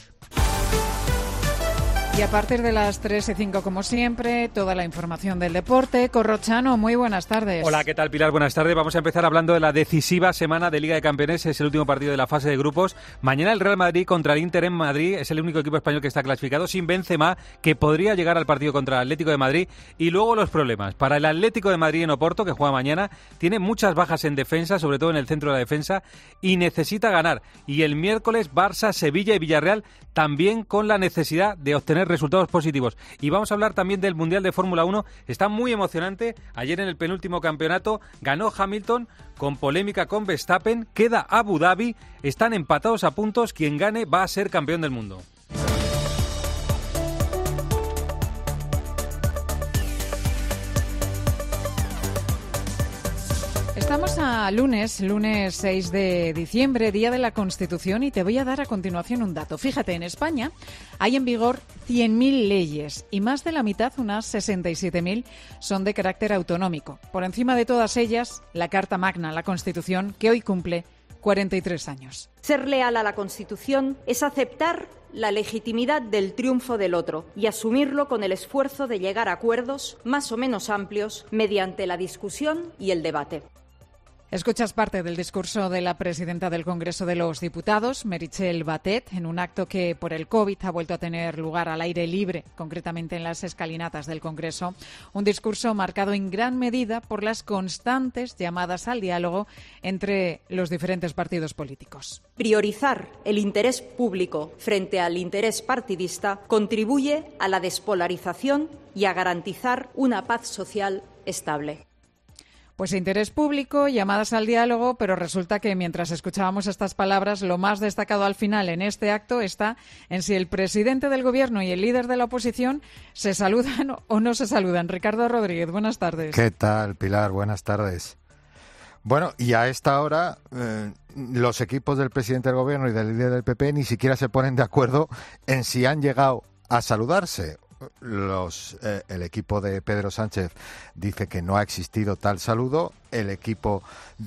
Y a partir de las tres y cinco, como siempre, toda la información del deporte. Corrochano, muy buenas tardes. Hola, ¿qué tal, Pilar? Buenas tardes. Vamos a empezar hablando de la decisiva semana de Liga de Campeones. Es el último partido de la fase de grupos. Mañana el Real Madrid contra el Inter en Madrid. Es el único equipo español que está clasificado, sin Benzema, que podría llegar al partido contra el Atlético de Madrid. Y luego los problemas. Para el Atlético de Madrid en Oporto, que juega mañana, tiene muchas bajas en defensa, sobre todo en el centro de la defensa, y necesita ganar. Y el miércoles, Barça, Sevilla y Villarreal, también con la necesidad de obtener resultados positivos. Y vamos a hablar también del Mundial de Fórmula uno. Está muy emocionante. Ayer en el penúltimo campeonato ganó Hamilton con polémica con Verstappen. Queda Abu Dhabi. Están empatados a puntos. Quien gane va a ser campeón del mundo. Estamos a lunes, lunes seis de diciembre, Día de la Constitución, y te voy a dar a continuación un dato. Fíjate, en España hay en vigor cien mil leyes y más de la mitad, unas sesenta y siete mil, son de carácter autonómico. Por encima de todas ellas, la Carta Magna, la Constitución, que hoy cumple cuarenta y tres años. Ser leal a la Constitución es aceptar la legitimidad del triunfo del otro y asumirlo con el esfuerzo de llegar a acuerdos más o menos amplios mediante la discusión y el debate. Escuchas parte del discurso de la presidenta del Congreso de los Diputados, Meritxell Batet, en un acto que por el COVID ha vuelto a tener lugar al aire libre, concretamente en las escalinatas del Congreso. Un discurso marcado en gran medida por las constantes llamadas al diálogo entre los diferentes partidos políticos. Priorizar el interés público frente al interés partidista contribuye a la despolarización y a garantizar una paz social estable. Pues interés público, llamadas al diálogo, pero resulta que mientras escuchábamos estas palabras, lo más destacado al final en este acto está en si el presidente del Gobierno y el líder de la oposición se saludan o no se saludan. Ricardo Rodríguez, buenas tardes. ¿Qué tal, Pilar? Buenas tardes. Bueno, y a esta hora eh, los equipos del presidente del Gobierno y del líder del P P ni siquiera se ponen de acuerdo en si han llegado a saludarse. Los, eh, el equipo de Pedro Sánchez dice que no ha existido tal saludo, el equipo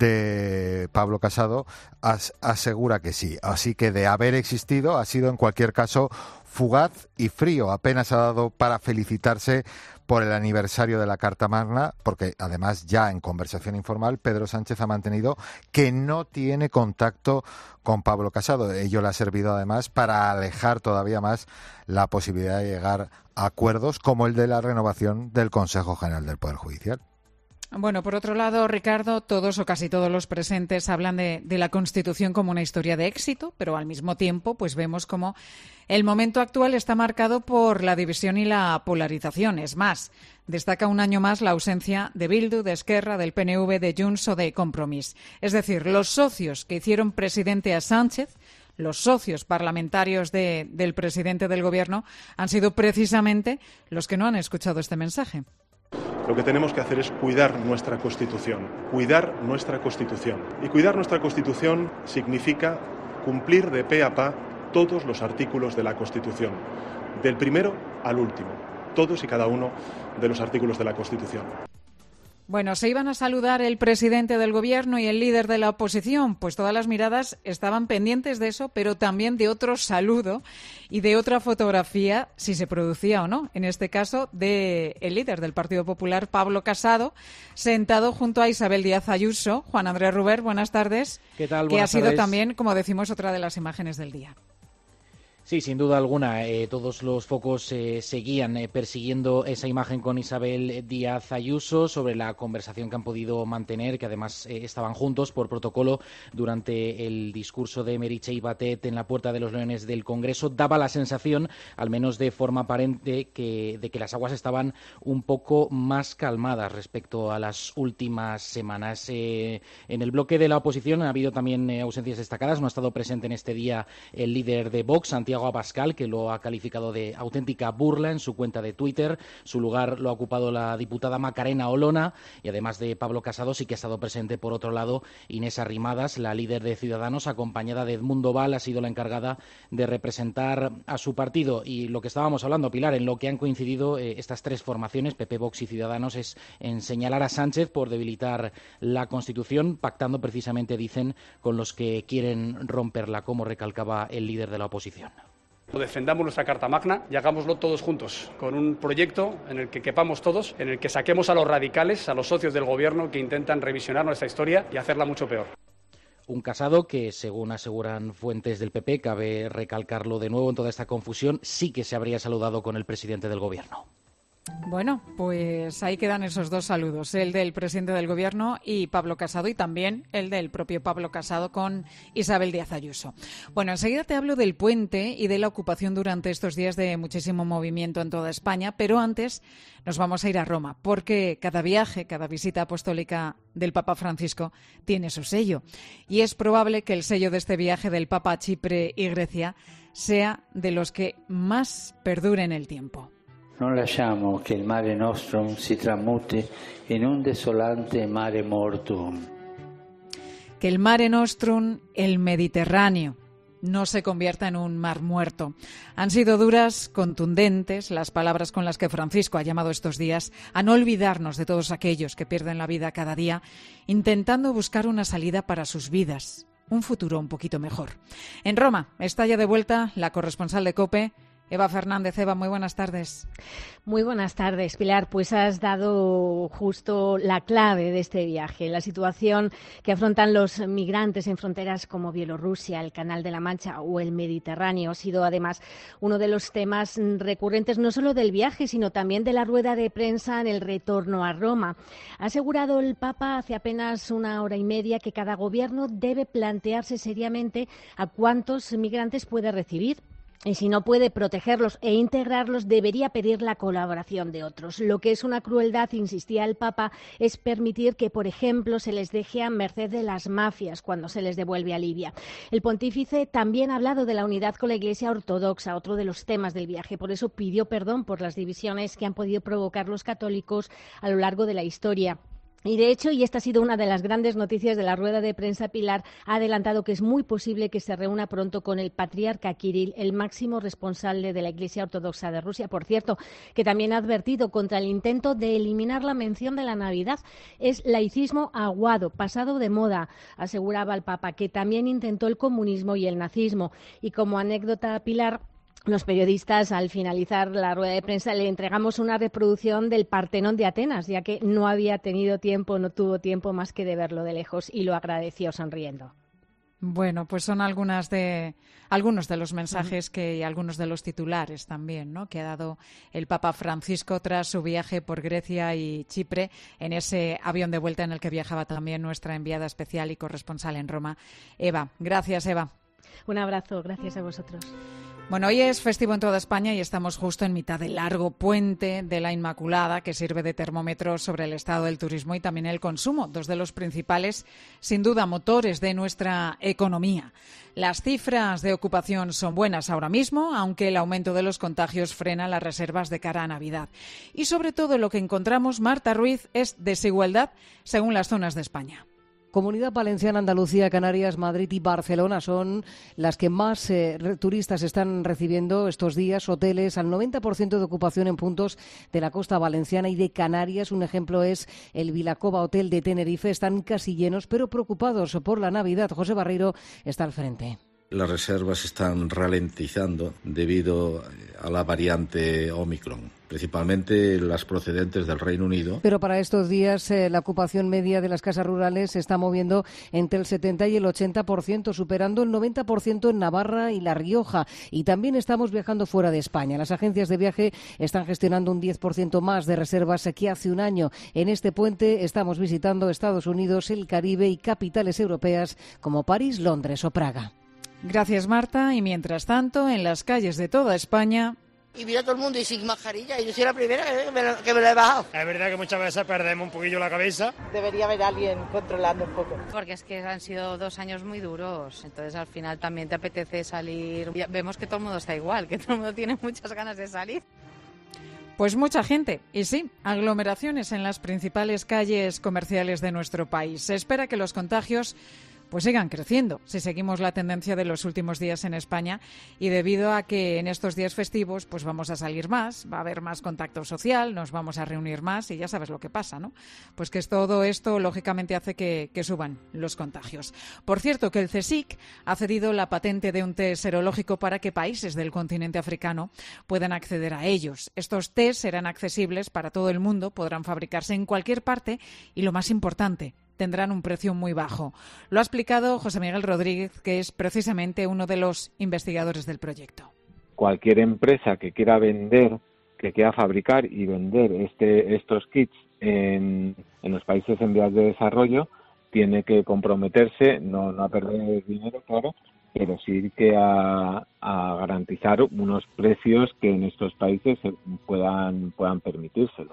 de Pablo Casado as, asegura que sí, así que de haber existido ha sido en cualquier caso fugaz y frío, apenas ha dado para felicitarse por el aniversario de la Carta Magna, porque además ya en conversación informal Pedro Sánchez ha mantenido que no tiene contacto con Pablo Casado. Ello le ha servido además para alejar todavía más la posibilidad de llegar a acuerdos como el de la renovación del Consejo General del Poder Judicial. Bueno, por otro lado, Ricardo, todos o casi todos los presentes hablan de, de la Constitución como una historia de éxito, pero al mismo tiempo pues vemos como el momento actual está marcado por la división y la polarización. Es más, destaca un año más la ausencia de Bildu, de Esquerra, del P N V, de Junts o de Compromís. Es decir, los socios que hicieron presidente a Sánchez los socios parlamentarios de, del presidente del Gobierno, han sido precisamente los que no han escuchado este mensaje. Lo que tenemos que hacer es cuidar nuestra Constitución, cuidar nuestra Constitución. Y cuidar nuestra Constitución significa cumplir de pe a pa todos los artículos de la Constitución, del primero al último, todos y cada uno de los artículos de la Constitución. Bueno, se iban a saludar el presidente del Gobierno y el líder de la oposición, pues todas las miradas estaban pendientes de eso, pero también de otro saludo y de otra fotografía, si se producía o no, en este caso de el líder del Partido Popular, Pablo Casado, sentado junto a Isabel Díaz Ayuso. Juan Andrés Ruber, buenas tardes. ¿Qué tal? Que Buenas ha sido tardes. también, como decimos, otra de las imágenes del día. Sí, sin duda alguna. Eh, todos los focos eh, seguían eh, persiguiendo esa imagen con Isabel Díaz Ayuso sobre la conversación que han podido mantener, que además eh, estaban juntos por protocolo durante el discurso de Meritxell Batet en la Puerta de los Leones del Congreso. Daba la sensación, al menos de forma aparente, que, de que las aguas estaban un poco más calmadas respecto a las últimas semanas. Eh, en el bloque de la oposición ha habido también eh, ausencias destacadas. No ha estado presente en este día el líder de Vox, Santiago Abascal, que lo ha calificado de auténtica burla en su cuenta de Twitter. Su lugar lo ha ocupado la diputada Macarena Olona y además de Pablo Casado sí que ha estado presente, por otro lado, Inés Arrimadas, la líder de Ciudadanos, acompañada de Edmundo Val, ha sido la encargada de representar a su partido. Y lo que estábamos hablando, Pilar, en lo que han coincidido eh, estas tres formaciones, P P, Vox y Ciudadanos, es en señalar a Sánchez por debilitar la Constitución, pactando precisamente, dicen, con los que quieren romperla, como recalcaba el líder de la oposición. Defendamos nuestra Carta Magna y hagámoslo todos juntos, con un proyecto en el que quepamos todos, en el que saquemos a los radicales, a los socios del Gobierno que intentan revisionar nuestra historia y hacerla mucho peor. Un Casado que, según aseguran fuentes del P P, cabe recalcarlo de nuevo en toda esta confusión, sí que se habría saludado con el presidente del Gobierno. Bueno, pues ahí quedan esos dos saludos, el del presidente del Gobierno y Pablo Casado, y también el del propio Pablo Casado con Isabel Díaz Ayuso. Bueno, enseguida te hablo del puente y de la ocupación durante estos días de muchísimo movimiento en toda España, pero antes nos vamos a ir a Roma, porque cada viaje, cada visita apostólica del Papa Francisco tiene su sello, y es probable que el sello de este viaje del Papa a Chipre y Grecia sea de los que más perdure en el tiempo. Non lasciamo che il Mare Nostrum si tramuti in un desolante mare mortuum. Que el Mare Nostrum, el Mediterráneo, no se convierta en un mar muerto. Han sido duras, contundentes, las palabras con las que Francisco ha llamado estos días a no olvidarnos de todos aquellos que pierden la vida cada día, intentando buscar una salida para sus vidas, un futuro un poquito mejor. En Roma está ya de vuelta la corresponsal de COPE, Eva Fernández. Eva, muy buenas tardes. Muy buenas tardes, Pilar. Pues has dado justo la clave de este viaje, la situación que afrontan los migrantes en fronteras como Bielorrusia, el Canal de la Mancha o el Mediterráneo. Ha sido además uno de los temas recurrentes no solo del viaje, sino también de la rueda de prensa en el retorno a Roma. Ha asegurado el Papa hace apenas una hora y media que cada gobierno debe plantearse seriamente a cuántos migrantes puede recibir. Y si no puede protegerlos e integrarlos, debería pedir la colaboración de otros. Lo que es una crueldad, insistía el Papa, es permitir que, por ejemplo, se les deje a merced de las mafias cuando se les devuelve a Libia. El pontífice también ha hablado de la unidad con la Iglesia ortodoxa, otro de los temas del viaje. Por eso pidió perdón por las divisiones que han podido provocar los católicos a lo largo de la historia. Y de hecho, y esta ha sido una de las grandes noticias de la rueda de prensa, Pilar ha adelantado que es muy posible que se reúna pronto con el patriarca Kirill, el máximo responsable de la Iglesia Ortodoxa de Rusia. Por cierto, que también ha advertido contra el intento de eliminar la mención de la Navidad. Es laicismo aguado, pasado de moda, aseguraba el Papa, que también intentó el comunismo y el nazismo. Y como anécdota, Pilar, los periodistas, al finalizar la rueda de prensa, le entregamos una reproducción del Partenón de Atenas, ya que no había tenido tiempo, no tuvo tiempo más que de verlo de lejos, y lo agradeció sonriendo. Bueno, pues son algunas de algunos de los mensajes que y algunos de los titulares también, ¿no?, que ha dado el Papa Francisco tras su viaje por Grecia y Chipre, en ese avión de vuelta en el que viajaba también nuestra enviada especial y corresponsal en Roma, Eva. Gracias, Eva. Un abrazo, gracias a vosotros. Bueno, hoy es festivo en toda España y estamos justo en mitad del largo puente de la Inmaculada, que sirve de termómetro sobre el estado del turismo y también el consumo, dos de los principales, sin duda, motores de nuestra economía. Las cifras de ocupación son buenas ahora mismo, aunque el aumento de los contagios frena las reservas de cara a Navidad. Y sobre todo lo que encontramos, Marta Ruiz, es desigualdad según las zonas de España. Comunidad Valenciana, Andalucía, Canarias, Madrid y Barcelona son las que más eh, turistas están recibiendo estos días. Hoteles al noventa por ciento de ocupación en puntos de la costa valenciana y de Canarias. Un ejemplo es el Vilacova Hotel de Tenerife. Están casi llenos, pero preocupados por la Navidad. José Barreiro está al frente. Las reservas están ralentizando debido a la variante Omicron, principalmente las procedentes del Reino Unido. Pero para estos días eh, la ocupación media de las casas rurales se está moviendo entre el setenta y el ochenta por ciento, superando el noventa por ciento en Navarra y La Rioja. Y también estamos viajando fuera de España. Las agencias de viaje están gestionando un diez por ciento más de reservas que hace un año. En este puente estamos visitando Estados Unidos, el Caribe y capitales europeas como París, Londres o Praga. Gracias, Marta. Y mientras tanto, en las calles de toda España... Y mira todo el mundo y sin mascarilla, y yo soy la primera que me, lo, que me lo he bajado. Es verdad que muchas veces perdemos un poquillo la cabeza. Debería haber alguien controlando un poco. Porque es que han sido dos años muy duros, entonces al final también te apetece salir. Vemos que todo el mundo está igual, que todo el mundo tiene muchas ganas de salir. Pues mucha gente, y sí, aglomeraciones en las principales calles comerciales de nuestro país. Se espera que los contagios pues sigan creciendo, si seguimos la tendencia de los últimos días en España, y debido a que en estos días festivos pues vamos a salir más, va a haber más contacto social, nos vamos a reunir más y ya sabes lo que pasa, ¿no? Pues que todo esto lógicamente hace que, que suban los contagios. Por cierto, que el CSIC ha cedido la patente de un test serológico para que países del continente africano puedan acceder a ellos. Estos test serán accesibles para todo el mundo, podrán fabricarse en cualquier parte y, lo más importante, tendrán un precio muy bajo. Lo ha explicado José Miguel Rodríguez, que es precisamente uno de los investigadores del proyecto. Cualquier empresa que quiera vender, que quiera fabricar y vender este, estos kits en, en los países en vías de desarrollo, tiene que comprometerse, no, no a perder dinero, claro, pero sí que a, a garantizar unos precios que en estos países puedan, puedan permitírselo.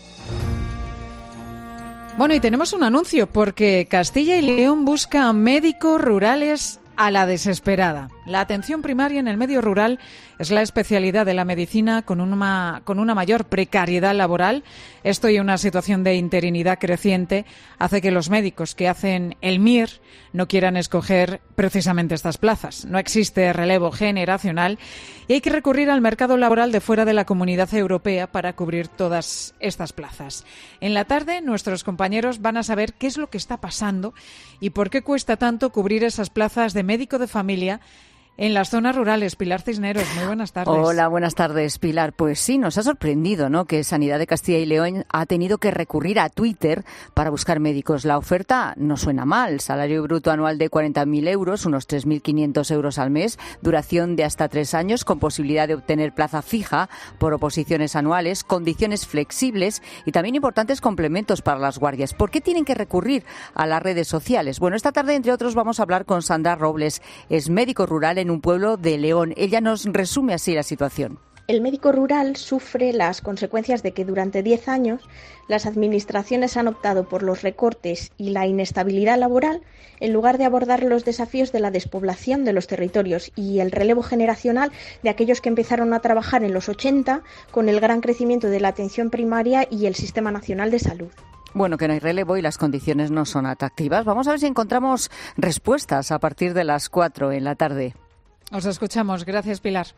Bueno, y tenemos un anuncio porque Castilla y León busca médicos rurales a la desesperada. La atención primaria en el medio rural es la especialidad de la medicina con una, con una mayor precariedad laboral. Esto y una situación de interinidad creciente hace que los médicos que hacen el M I R no quieran escoger precisamente estas plazas. No existe relevo generacional y hay que recurrir al mercado laboral de fuera de la Comunidad Europea para cubrir todas estas plazas. En la tarde, nuestros compañeros van a saber qué es lo que está pasando y por qué cuesta tanto cubrir esas plazas de médico de familia en las zonas rurales. Pilar Cisneros, muy buenas tardes. Hola, buenas tardes, Pilar. Pues sí, nos ha sorprendido, ¿no?, que Sanidad de Castilla y León ha tenido que recurrir a Twitter para buscar médicos. La oferta no suena mal. Salario bruto anual de cuarenta mil euros, unos tres mil quinientos euros al mes, duración de hasta tres años, con posibilidad de obtener plaza fija por oposiciones anuales, condiciones flexibles y también importantes complementos para las guardias. ¿Por qué tienen que recurrir a las redes sociales? Bueno, esta tarde, entre otros, vamos a hablar con Sandra Robles. Es médico rural en en un pueblo de León. Ella nos resume así la situación. El médico rural sufre las consecuencias de que durante diez años las administraciones han optado por los recortes y la inestabilidad laboral en lugar de abordar los desafíos de la despoblación de los territorios y el relevo generacional de aquellos que empezaron a trabajar en los ochenta con el gran crecimiento de la atención primaria y el Sistema Nacional de Salud. Bueno, que no hay relevo y las condiciones no son atractivas. Vamos a ver si encontramos respuestas a partir de las cuatro en la tarde. Os escuchamos. Gracias, Pilar.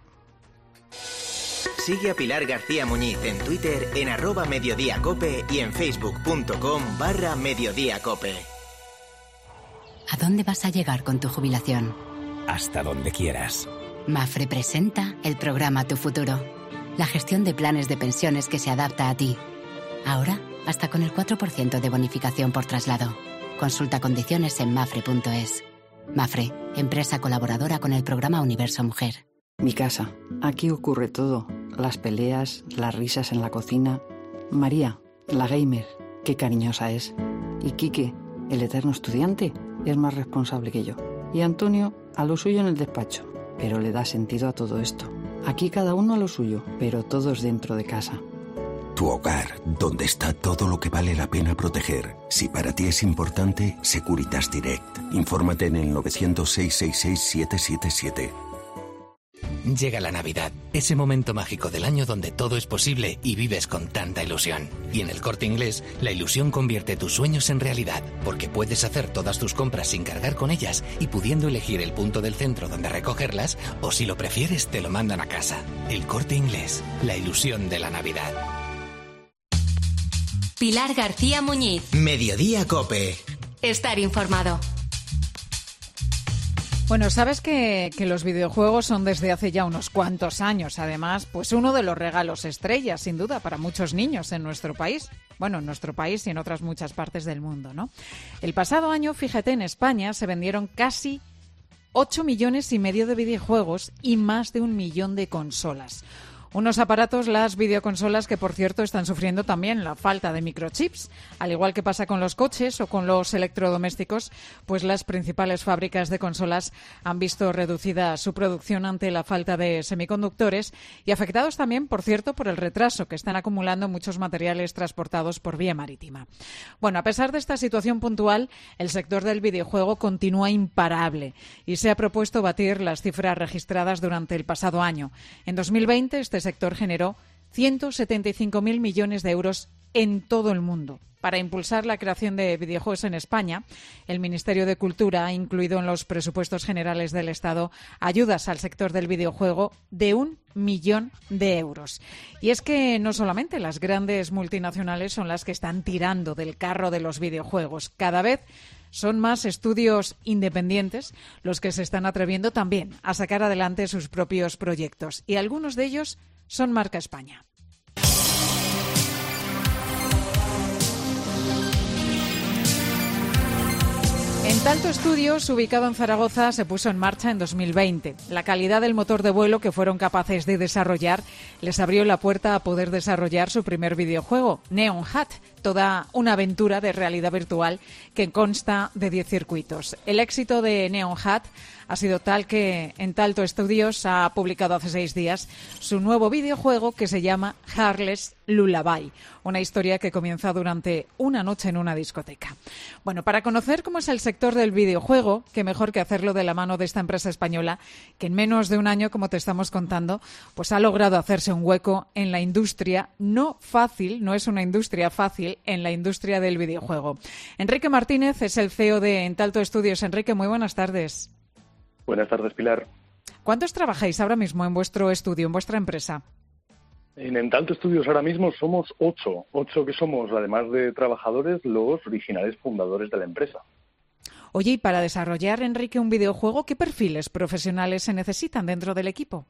Sigue a Pilar García Muñiz en Twitter en arroba mediodíacope y en facebook.com barra mediodíacope. ¿A dónde vas a llegar con tu jubilación? Hasta donde quieras. Mafre presenta el programa Tu Futuro, la gestión de planes de pensiones que se adapta a ti. Ahora, hasta con el cuatro por ciento de bonificación por traslado. Consulta condiciones en mafre punto es. Mafre, empresa colaboradora con el programa Universo Mujer. Mi casa. Aquí ocurre todo. Las peleas, las risas en la cocina. María, la gamer, qué cariñosa es. Y Quique, el eterno estudiante, es más responsable que yo. Y Antonio, a lo suyo en el despacho. pero le da sentido a todo esto. Aquí cada uno a lo suyo, pero todos dentro de casa. Tu hogar, donde está todo lo que vale la pena proteger. Si para ti es importante, Securitas Direct. Infórmate en el novecientos, seiscientos sesenta y seis, setecientos setenta y siete. Llega la Navidad, ese momento mágico del año donde todo es posible y vives con tanta ilusión. Y en el Corte Inglés, la ilusión convierte tus sueños en realidad, porque puedes hacer todas tus compras sin cargar con ellas y pudiendo elegir el punto del centro donde recogerlas, o si lo prefieres, te lo mandan a casa. El Corte Inglés, la ilusión de la Navidad. Pilar García Muñiz. Mediodía COPE. Estar informado. Bueno, sabes que, que los videojuegos son desde hace ya unos cuantos años, además, pues uno de los regalos estrella, sin duda, para muchos niños en nuestro país. Bueno, en nuestro país y en otras muchas partes del mundo, ¿no? El pasado año, fíjate, en España se vendieron casi ocho millones y medio de videojuegos y más de un millón de consolas. Unos aparatos, las videoconsolas, que por cierto están sufriendo también la falta de microchips. Al igual que pasa con los coches o con los electrodomésticos, pues las principales fábricas de consolas han visto reducida su producción ante la falta de semiconductores y afectados también, por cierto, por el retraso que están acumulando muchos materiales transportados por vía marítima. Bueno, a pesar de esta situación puntual, el sector del videojuego continúa imparable y se ha propuesto batir las cifras registradas durante el pasado año. En dos mil veinte, este sector generó ciento setenta y cinco mil millones de euros en todo el mundo. Para impulsar la creación de videojuegos en España, el Ministerio de Cultura ha incluido en los presupuestos generales del Estado ayudas al sector del videojuego de un millón de euros. Y es que no solamente las grandes multinacionales son las que están tirando del carro de los videojuegos. Cada vez son más estudios independientes los que se están atreviendo también a sacar adelante sus propios proyectos. Y algunos de ellos son marca España. En Talto Studios, ubicado en Zaragoza, se puso en marcha en dos mil veinte. La calidad del motor de vuelo que fueron capaces de desarrollar les abrió la puerta a poder desarrollar su primer videojuego, Neon Hat, toda una aventura de realidad virtual que consta de diez circuitos. El éxito de Neon Hat ha sido tal que en Talto Studios ha publicado hace seis días su nuevo videojuego que se llama Heartless Lullaby, una historia que comienza durante una noche en una discoteca. Bueno, para conocer cómo es el sector del videojuego, qué mejor que hacerlo de la mano de esta empresa española que en menos de un año, como te estamos contando, pues ha logrado hacerse un hueco en la industria no fácil, no es una industria fácil, en la industria del videojuego. Enrique Martínez es el C E O de Entalto Studios. Enrique, muy buenas tardes. Buenas tardes, Pilar. ¿Cuántos trabajáis ahora mismo en vuestro estudio, en vuestra empresa? En Entalto Studios ahora mismo somos ocho. Ocho que somos, además de trabajadores, los originales fundadores de la empresa. Oye, y para desarrollar, Enrique, un videojuego, ¿qué perfiles profesionales se necesitan dentro del equipo?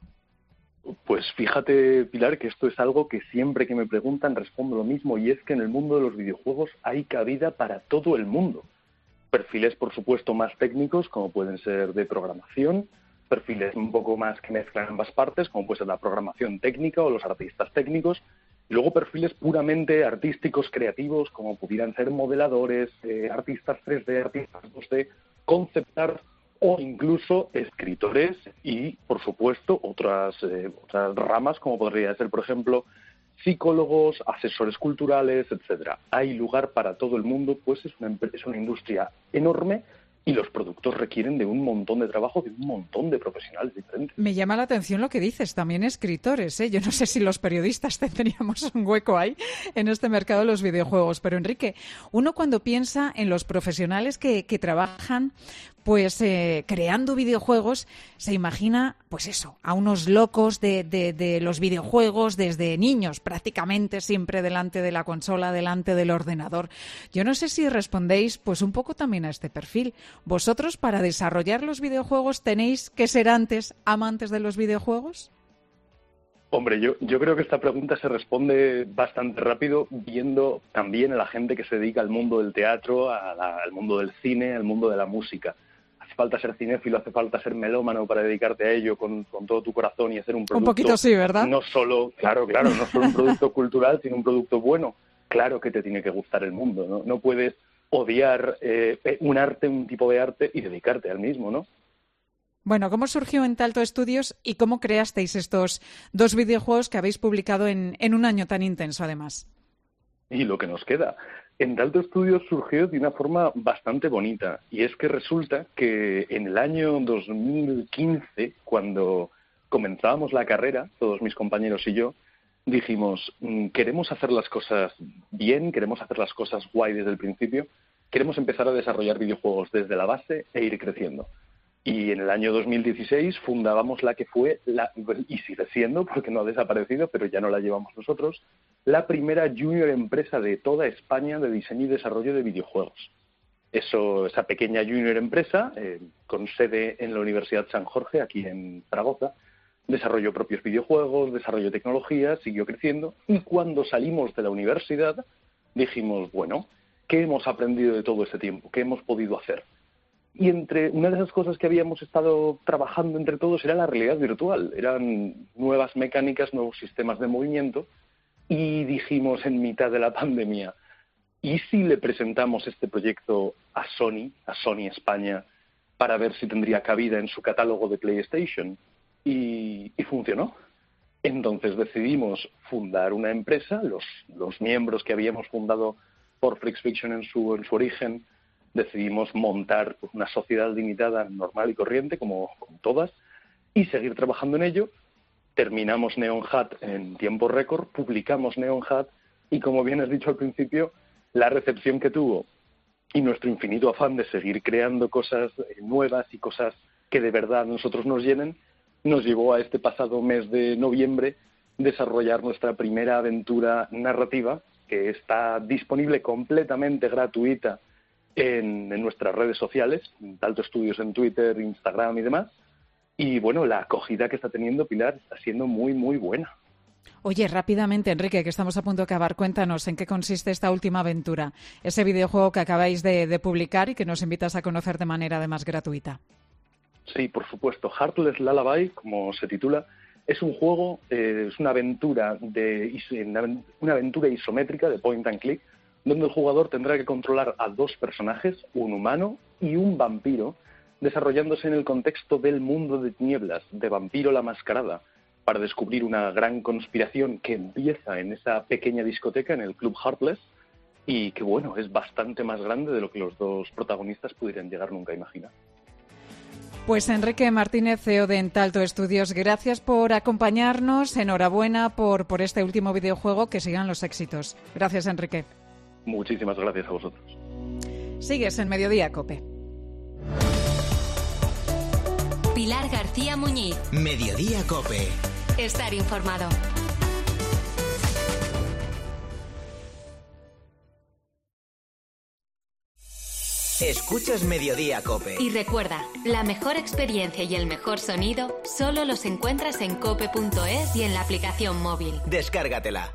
Pues fíjate, Pilar, que esto es algo que siempre que me preguntan respondo lo mismo, y es que en el mundo de los videojuegos hay cabida para todo el mundo. Perfiles, por supuesto, más técnicos, como pueden ser de programación, perfiles un poco más que mezclan ambas partes, como puede ser la programación técnica o los artistas técnicos, y luego perfiles puramente artísticos, creativos, como pudieran ser modeladores, eh, artistas tres D, artistas dos D, concept art, o incluso escritores y, por supuesto, otras, eh, otras ramas, como podría ser, por ejemplo, psicólogos, asesores culturales, etcétera. Hay lugar para todo el mundo, pues es una, es una industria enorme y los productos requieren de un montón de trabajo, de un montón de profesionales diferentes. Me llama la atención lo que dices, también escritores, ¿eh? Yo no sé si los periodistas tendríamos un hueco ahí en este mercado de los videojuegos, pero Enrique, uno cuando piensa en los profesionales que, que trabajan pues eh, creando videojuegos, se imagina, pues eso, a unos locos de, de, de los videojuegos desde niños, prácticamente siempre delante de la consola, delante del ordenador. Yo no sé si respondéis pues un poco también a este perfil. ¿Vosotros para desarrollar los videojuegos tenéis que ser antes amantes de los videojuegos? Hombre, yo, yo creo que esta pregunta se responde bastante rápido viendo también a la gente que se dedica al mundo del teatro, a la, al mundo del cine, al mundo de la música. Hace falta ser cinéfilo, hace falta ser melómano para dedicarte a ello con, con todo tu corazón y hacer un producto. Un poquito sí, ¿verdad? No solo, claro, claro, no solo un producto cultural, sino un producto bueno. Claro que te tiene que gustar el mundo, ¿no? No puedes odiar eh, un arte, un tipo de arte y dedicarte al mismo, ¿no? Bueno, ¿cómo surgió Entalto Studios y cómo creasteis estos dos videojuegos que habéis publicado en, en un año tan intenso, además? Y lo que nos queda. Entalto Studios surgió de una forma bastante bonita, y es que resulta que en el año dos mil quince, cuando comenzábamos la carrera, todos mis compañeros y yo, dijimos, queremos hacer las cosas bien, queremos hacer las cosas guay desde el principio, queremos empezar a desarrollar videojuegos desde la base e ir creciendo. Y en el año dos mil dieciséis fundábamos la que fue, la, y sigue siendo, porque no ha desaparecido, pero ya no la llevamos nosotros, la primera junior empresa de toda España de diseño y desarrollo de videojuegos. Eso, esa pequeña junior empresa, eh, con sede en la Universidad San Jorge, aquí en Zaragoza, desarrolló propios videojuegos, desarrolló tecnología, siguió creciendo, y cuando salimos de la universidad dijimos, bueno, ¿qué hemos aprendido de todo este tiempo? ¿Qué hemos podido hacer? Y entre una de esas cosas que habíamos estado trabajando entre todos era la realidad virtual. Eran nuevas mecánicas, nuevos sistemas de movimiento, y dijimos en mitad de la pandemia, ¿y si le presentamos este proyecto a Sony, a Sony España, para ver si tendría cabida en su catálogo de PlayStation? Y, y funcionó. Entonces decidimos fundar una empresa, los, los miembros que habíamos fundado por Freaks Fiction en su, en su origen, decidimos montar una sociedad limitada normal y corriente, como, como todas, y seguir trabajando en ello. Terminamos Neon Hat en tiempo récord, publicamos Neon Hat, y como bien has dicho al principio, la recepción que tuvo y nuestro infinito afán de seguir creando cosas nuevas y cosas que de verdad a nosotros nos llenen, nos llevó a este pasado mes de noviembre desarrollar nuestra primera aventura narrativa, que está disponible completamente gratuita en, en nuestras redes sociales, Entalto Studios en Twitter, Instagram y demás. Y bueno, la acogida que está teniendo Pilar está siendo muy, muy buena. Oye, rápidamente, Enrique, que estamos a punto de acabar, cuéntanos en qué consiste esta última aventura, ese videojuego que acabáis de, de publicar y que nos invitas a conocer de manera además gratuita. Sí, por supuesto. Heartless Lullaby, como se titula, es un juego, eh, es una aventura de una aventura isométrica de point and click, donde el jugador tendrá que controlar a dos personajes, un humano y un vampiro, desarrollándose en el contexto del mundo de tinieblas, de Vampiro la Mascarada, para descubrir una gran conspiración que empieza en esa pequeña discoteca, en el Club Heartless, y que, bueno, es bastante más grande de lo que los dos protagonistas pudieran llegar nunca a imaginar. Pues Enrique Martínez, C E O de Entalto Studios, gracias por acompañarnos, enhorabuena por, por este último videojuego, que sigan los éxitos. Gracias, Enrique. Muchísimas gracias a vosotros. Sigues en Mediodía COPE. Pilar García Muñiz. Mediodía COPE. Estar informado. Escuchas Mediodía COPE. Y recuerda, la mejor experiencia y el mejor sonido solo los encuentras en cope punto es y en la aplicación móvil. Descárgatela.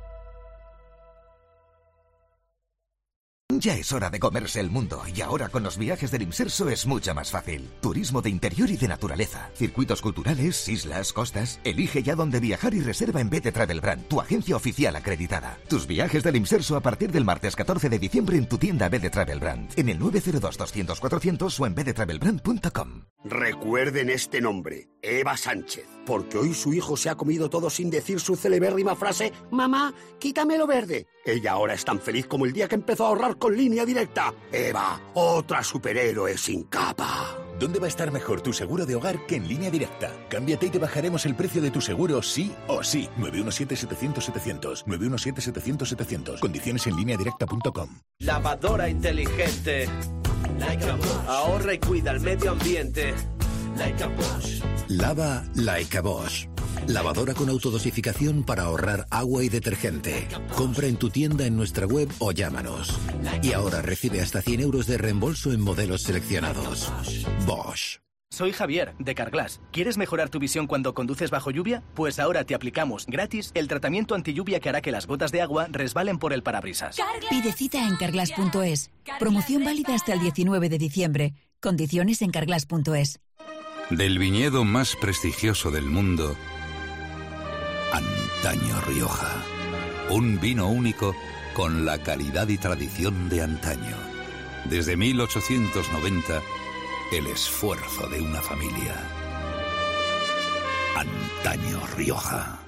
Ya es hora de comerse el mundo, y ahora con los viajes del Imserso es mucho más fácil. Turismo de interior y de naturaleza, circuitos culturales, islas, costas. Elige ya dónde viajar y reserva en B D Travel Brand, tu agencia oficial acreditada. Tus viajes del Imserso a partir del martes catorce de diciembre en tu tienda B D Travel Brand, en el nueve cero dos, doscientos, cuatrocientos o en b d travel brand punto com. Recuerden este nombre, Eva Sánchez, porque hoy su hijo se ha comido todo sin decir su celebérrima frase: mamá, quítame lo verde. Ella ahora es tan feliz como el día que empezó a ahorrar con Línea Directa. Eva, otra superhéroe sin capa. ¿Dónde va a estar mejor tu seguro de hogar que en Línea Directa? Cámbiate y te bajaremos el precio de tu seguro sí o sí. nueve uno siete, setecientos, setecientos. nueve uno siete, setecientos, setecientos. Condiciones en línea directa punto com. Lavadora inteligente. Like a Bosch. Ahorra y cuida el medio ambiente. Like a Bosch. Lava Like a Bosch. Lavadora con autodosificación para ahorrar agua y detergente. Compra en tu tienda, en nuestra web o llámanos. Y ahora recibe hasta cien euros de reembolso en modelos seleccionados. Bosch. Soy Javier, de Carglass. ¿Quieres mejorar tu visión cuando conduces bajo lluvia? Pues ahora te aplicamos gratis el tratamiento antilluvia que hará que las gotas de agua resbalen por el parabrisas. Pide cita en carglass punto es. Promoción válida hasta el diecinueve de diciembre. Condiciones en carglass punto es. Del viñedo más prestigioso del mundo, Antaño Rioja. Un vino único con la calidad y tradición de antaño. Desde mil ochocientos noventa, el esfuerzo de una familia. Antaño Rioja.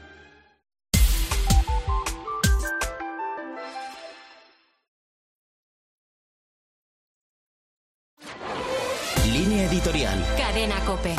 Línea editorial. Cadena COPE.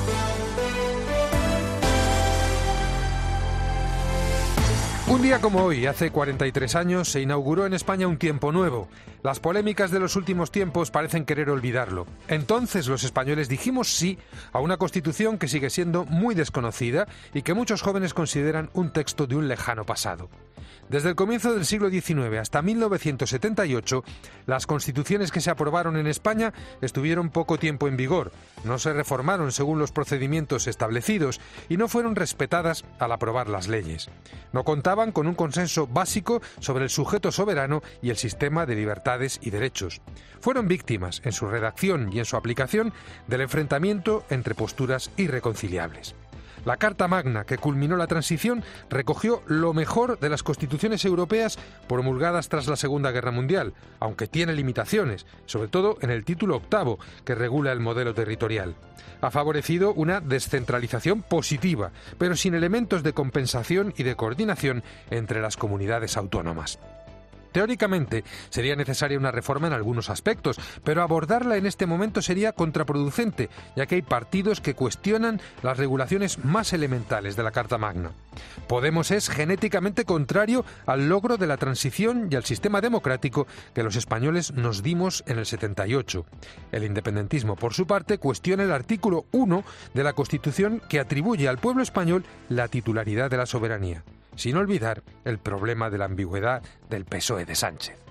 Un día como hoy, hace cuarenta y tres años, se inauguró en España un tiempo nuevo. Las polémicas de los últimos tiempos parecen querer olvidarlo. Entonces los españoles dijimos sí a una Constitución que sigue siendo muy desconocida y que muchos jóvenes consideran un texto de un lejano pasado. Desde el comienzo del siglo diecinueve hasta mil novecientos setenta y ocho, las constituciones que se aprobaron en España estuvieron poco tiempo en vigor, no se reformaron según los procedimientos establecidos y no fueron respetadas al aprobar las leyes. No contaban con un consenso básico sobre el sujeto soberano y el sistema de libertades y derechos. Fueron víctimas, en su redacción y en su aplicación, del enfrentamiento entre posturas irreconciliables. La Carta Magna, que culminó la transición, recogió lo mejor de las constituciones europeas promulgadas tras la Segunda Guerra Mundial, aunque tiene limitaciones, sobre todo en el título octavo, que regula el modelo territorial. Ha favorecido una descentralización positiva, pero sin elementos de compensación y de coordinación entre las comunidades autónomas. Teóricamente, sería necesaria una reforma en algunos aspectos, pero abordarla en este momento sería contraproducente, ya que hay partidos que cuestionan las regulaciones más elementales de la Carta Magna. Podemos es genéticamente contrario al logro de la transición y al sistema democrático que los españoles nos dimos en el setenta y ocho. El independentismo, por su parte, cuestiona el artículo uno de la Constitución que atribuye al pueblo español la titularidad de la soberanía, sin olvidar el problema de la ambigüedad del P S O E de Sánchez.